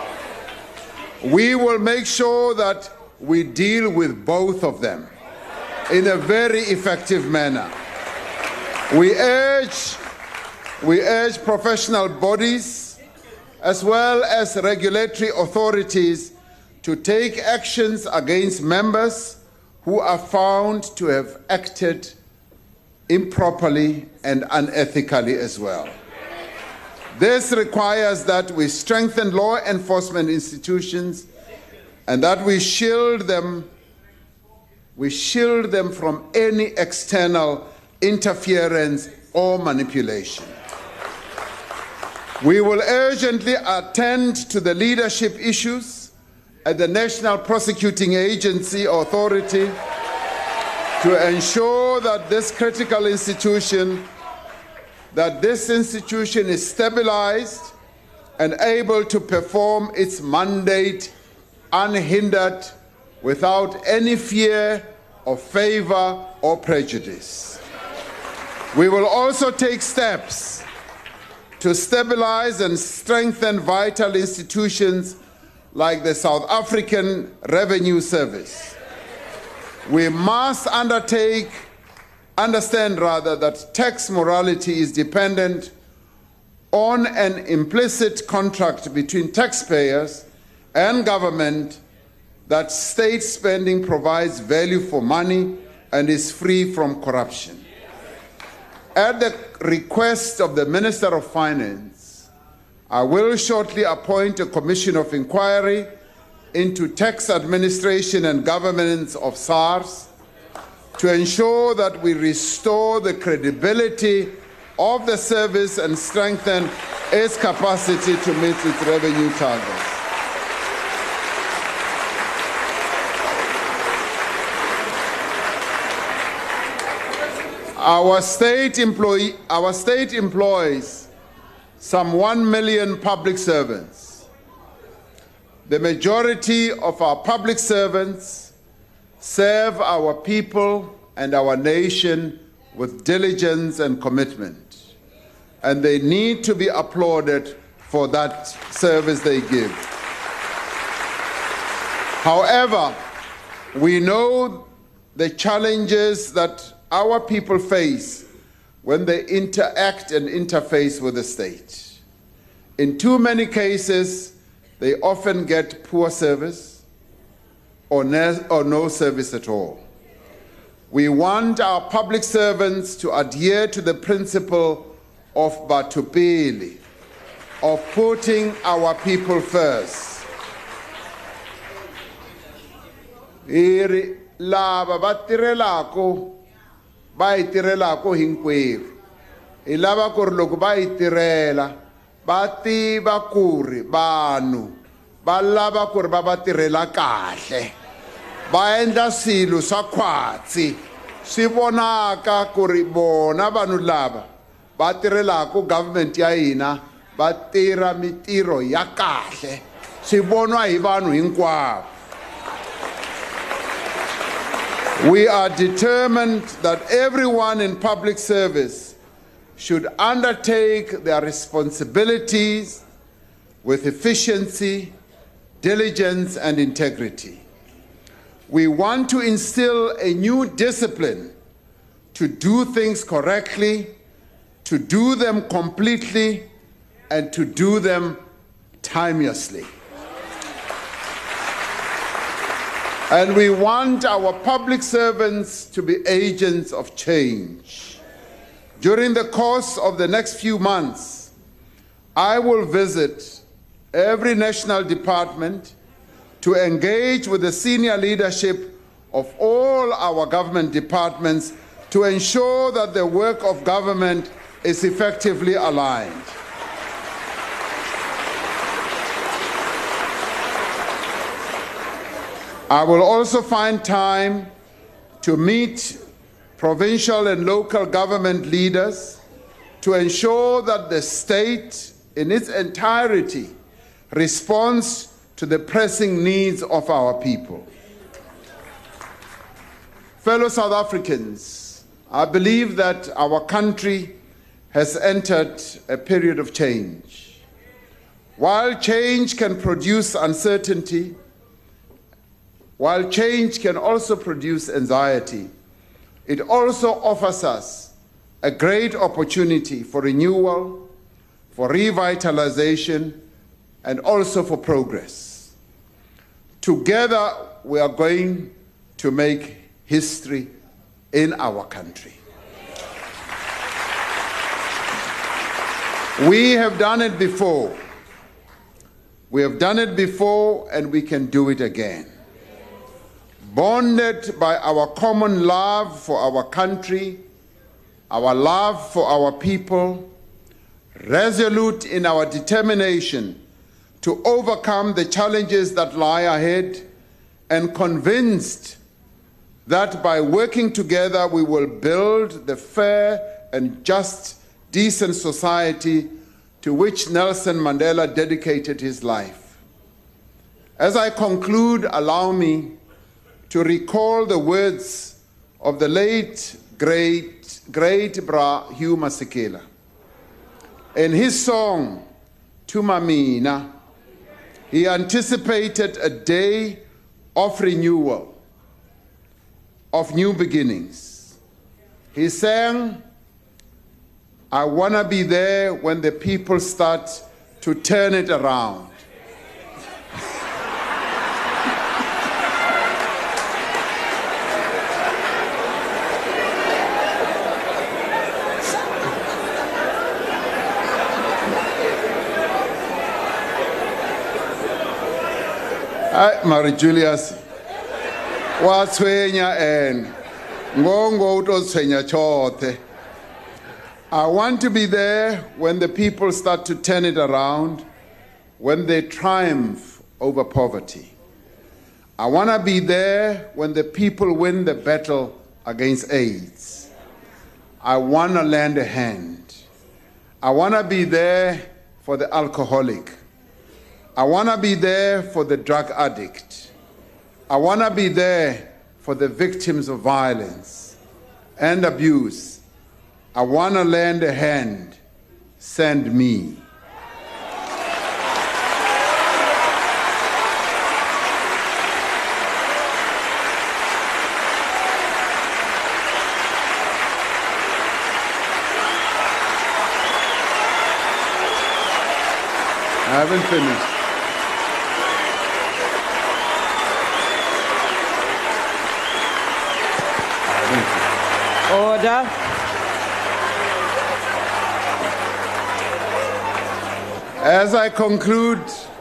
We will make sure that we deal with both of them in a very effective manner. We urge, we urge professional bodies as well as regulatory authorities to take actions against members who are found to have acted improperly and unethically as well. This requires that we strengthen law enforcement institutions and that we shield them We shield them from any external interference or manipulation. We will urgently attend to the leadership issues at the National Prosecuting Agency Authority to ensure that this critical institution, that this institution is stabilized and able to perform its mandate unhindered, without any fear of favor or prejudice. We will also take steps to stabilize and strengthen vital institutions like the South African Revenue Service. We must undertake, understand rather, that tax morality is dependent on an implicit contract between taxpayers and government, that state spending provides value for money and is free from corruption. At the request of the Minister of Finance, I will shortly appoint a commission of inquiry into tax administration and governance of SARS to ensure that we restore the credibility of the service and strengthen its capacity to meet its revenue targets. Our state, employee, our state employs some one million public servants. The majority of our public servants serve our people and our nation with diligence and commitment, and they need to be applauded for that service they give. However, we know the challenges that our people face when they interact and interface with the state. In too many cases, they often get poor service or no, or no service at all. We want our public servants to adhere to the principle of Batupili, of putting our people first. Iri lava batirelako ba itirelako hinkwerhu. Hi lava ku ri loko ba itirela ba tiva ku ri vanhu ba lava ku ri ba va tirhela kahle, ba endla swilo swa khwatsi swi vonaka ku ri bona vanhu lava va tirhelaka government ya hina va tirha mitirho ya kahle, swi vonwa hi vanhu hinkwavo. We are determined that everyone in public service should undertake their responsibilities with efficiency, diligence, and integrity. We want to instill a new discipline to do things correctly, to do them completely, and to do them timelessly. And we want our public servants to be agents of change. During the course of the next few months, I will visit every national department to engage with the senior leadership of all our government departments to ensure that the work of government is effectively aligned. I will also find time to meet provincial and local government leaders to ensure that the state in its entirety responds to the pressing needs of our people. Fellow South Africans, I believe that our country has entered a period of change. While change can produce uncertainty, while change can also produce anxiety, it also offers us a great opportunity for renewal, for revitalization, and also for progress. Together, we are going to make history in our country. We have done it before. We have done it before, and we can do it again. Bonded by our common love for our country, our love for our people, resolute in our determination to overcome the challenges that lie ahead, and convinced that by working together we will build the fair and just, decent society to which Nelson Mandela dedicated his life. As I conclude, allow me to recall the words of the late, great, great Bra Hugh Masekela. In his song, Tumamina, he anticipated a day of renewal, of new beginnings. He sang, I wanna be there when the people start to turn it around. Hi, Mary Julius. Watswenya and ngongo utoswenya chote. I want to be there when the people start to turn it around, when they triumph over poverty. I want to be there when the people win the battle against AIDS. I want to lend a hand. I want to be there for the alcoholic. I want to be there for the drug addict. I want to be there for the victims of violence and abuse. I want to lend a hand. Send me. I haven't finished. Order. As I conclude,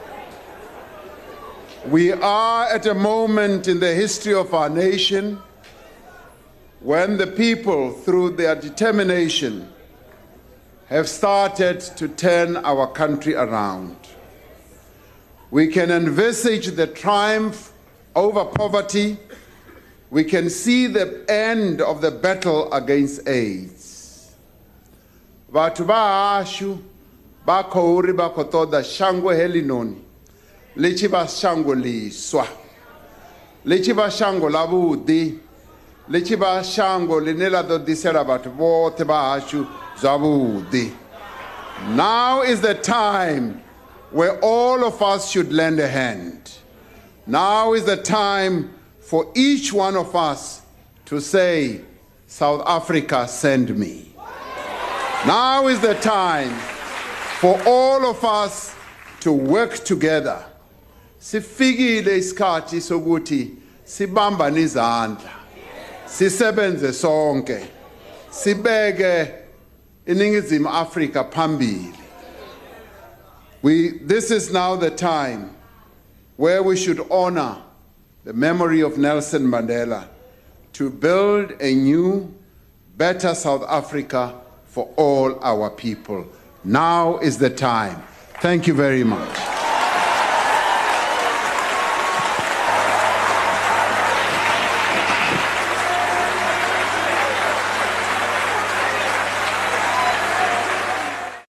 we are at a moment in the history of our nation when the people, through their determination, have started to turn our country around. We can envisage the triumph over poverty. We can see the end of the battle against AIDS. Vatu baashu bako uri bako toda shangwe helinoni. Lichi ba shango liswa. Lichi ba shango labudi. le tshi vha shango line la ḓo ḓisela vhathu vhoṱhe vha hashu zwavhuḓi. Now is the time where all of us should lend a hand. Now is the time for each one of us to say, South Africa, send me. Now is the time for all of us to work together. Sifikile isikhathi sokuthi sibambane izandla. Sisebenze sonke. Sibeke iningizimu Afrika phambili. We, this is now the time where we should honor the memory of Nelson Mandela to build a new, better South Africa for all our people. Now is the time. Thank you very much.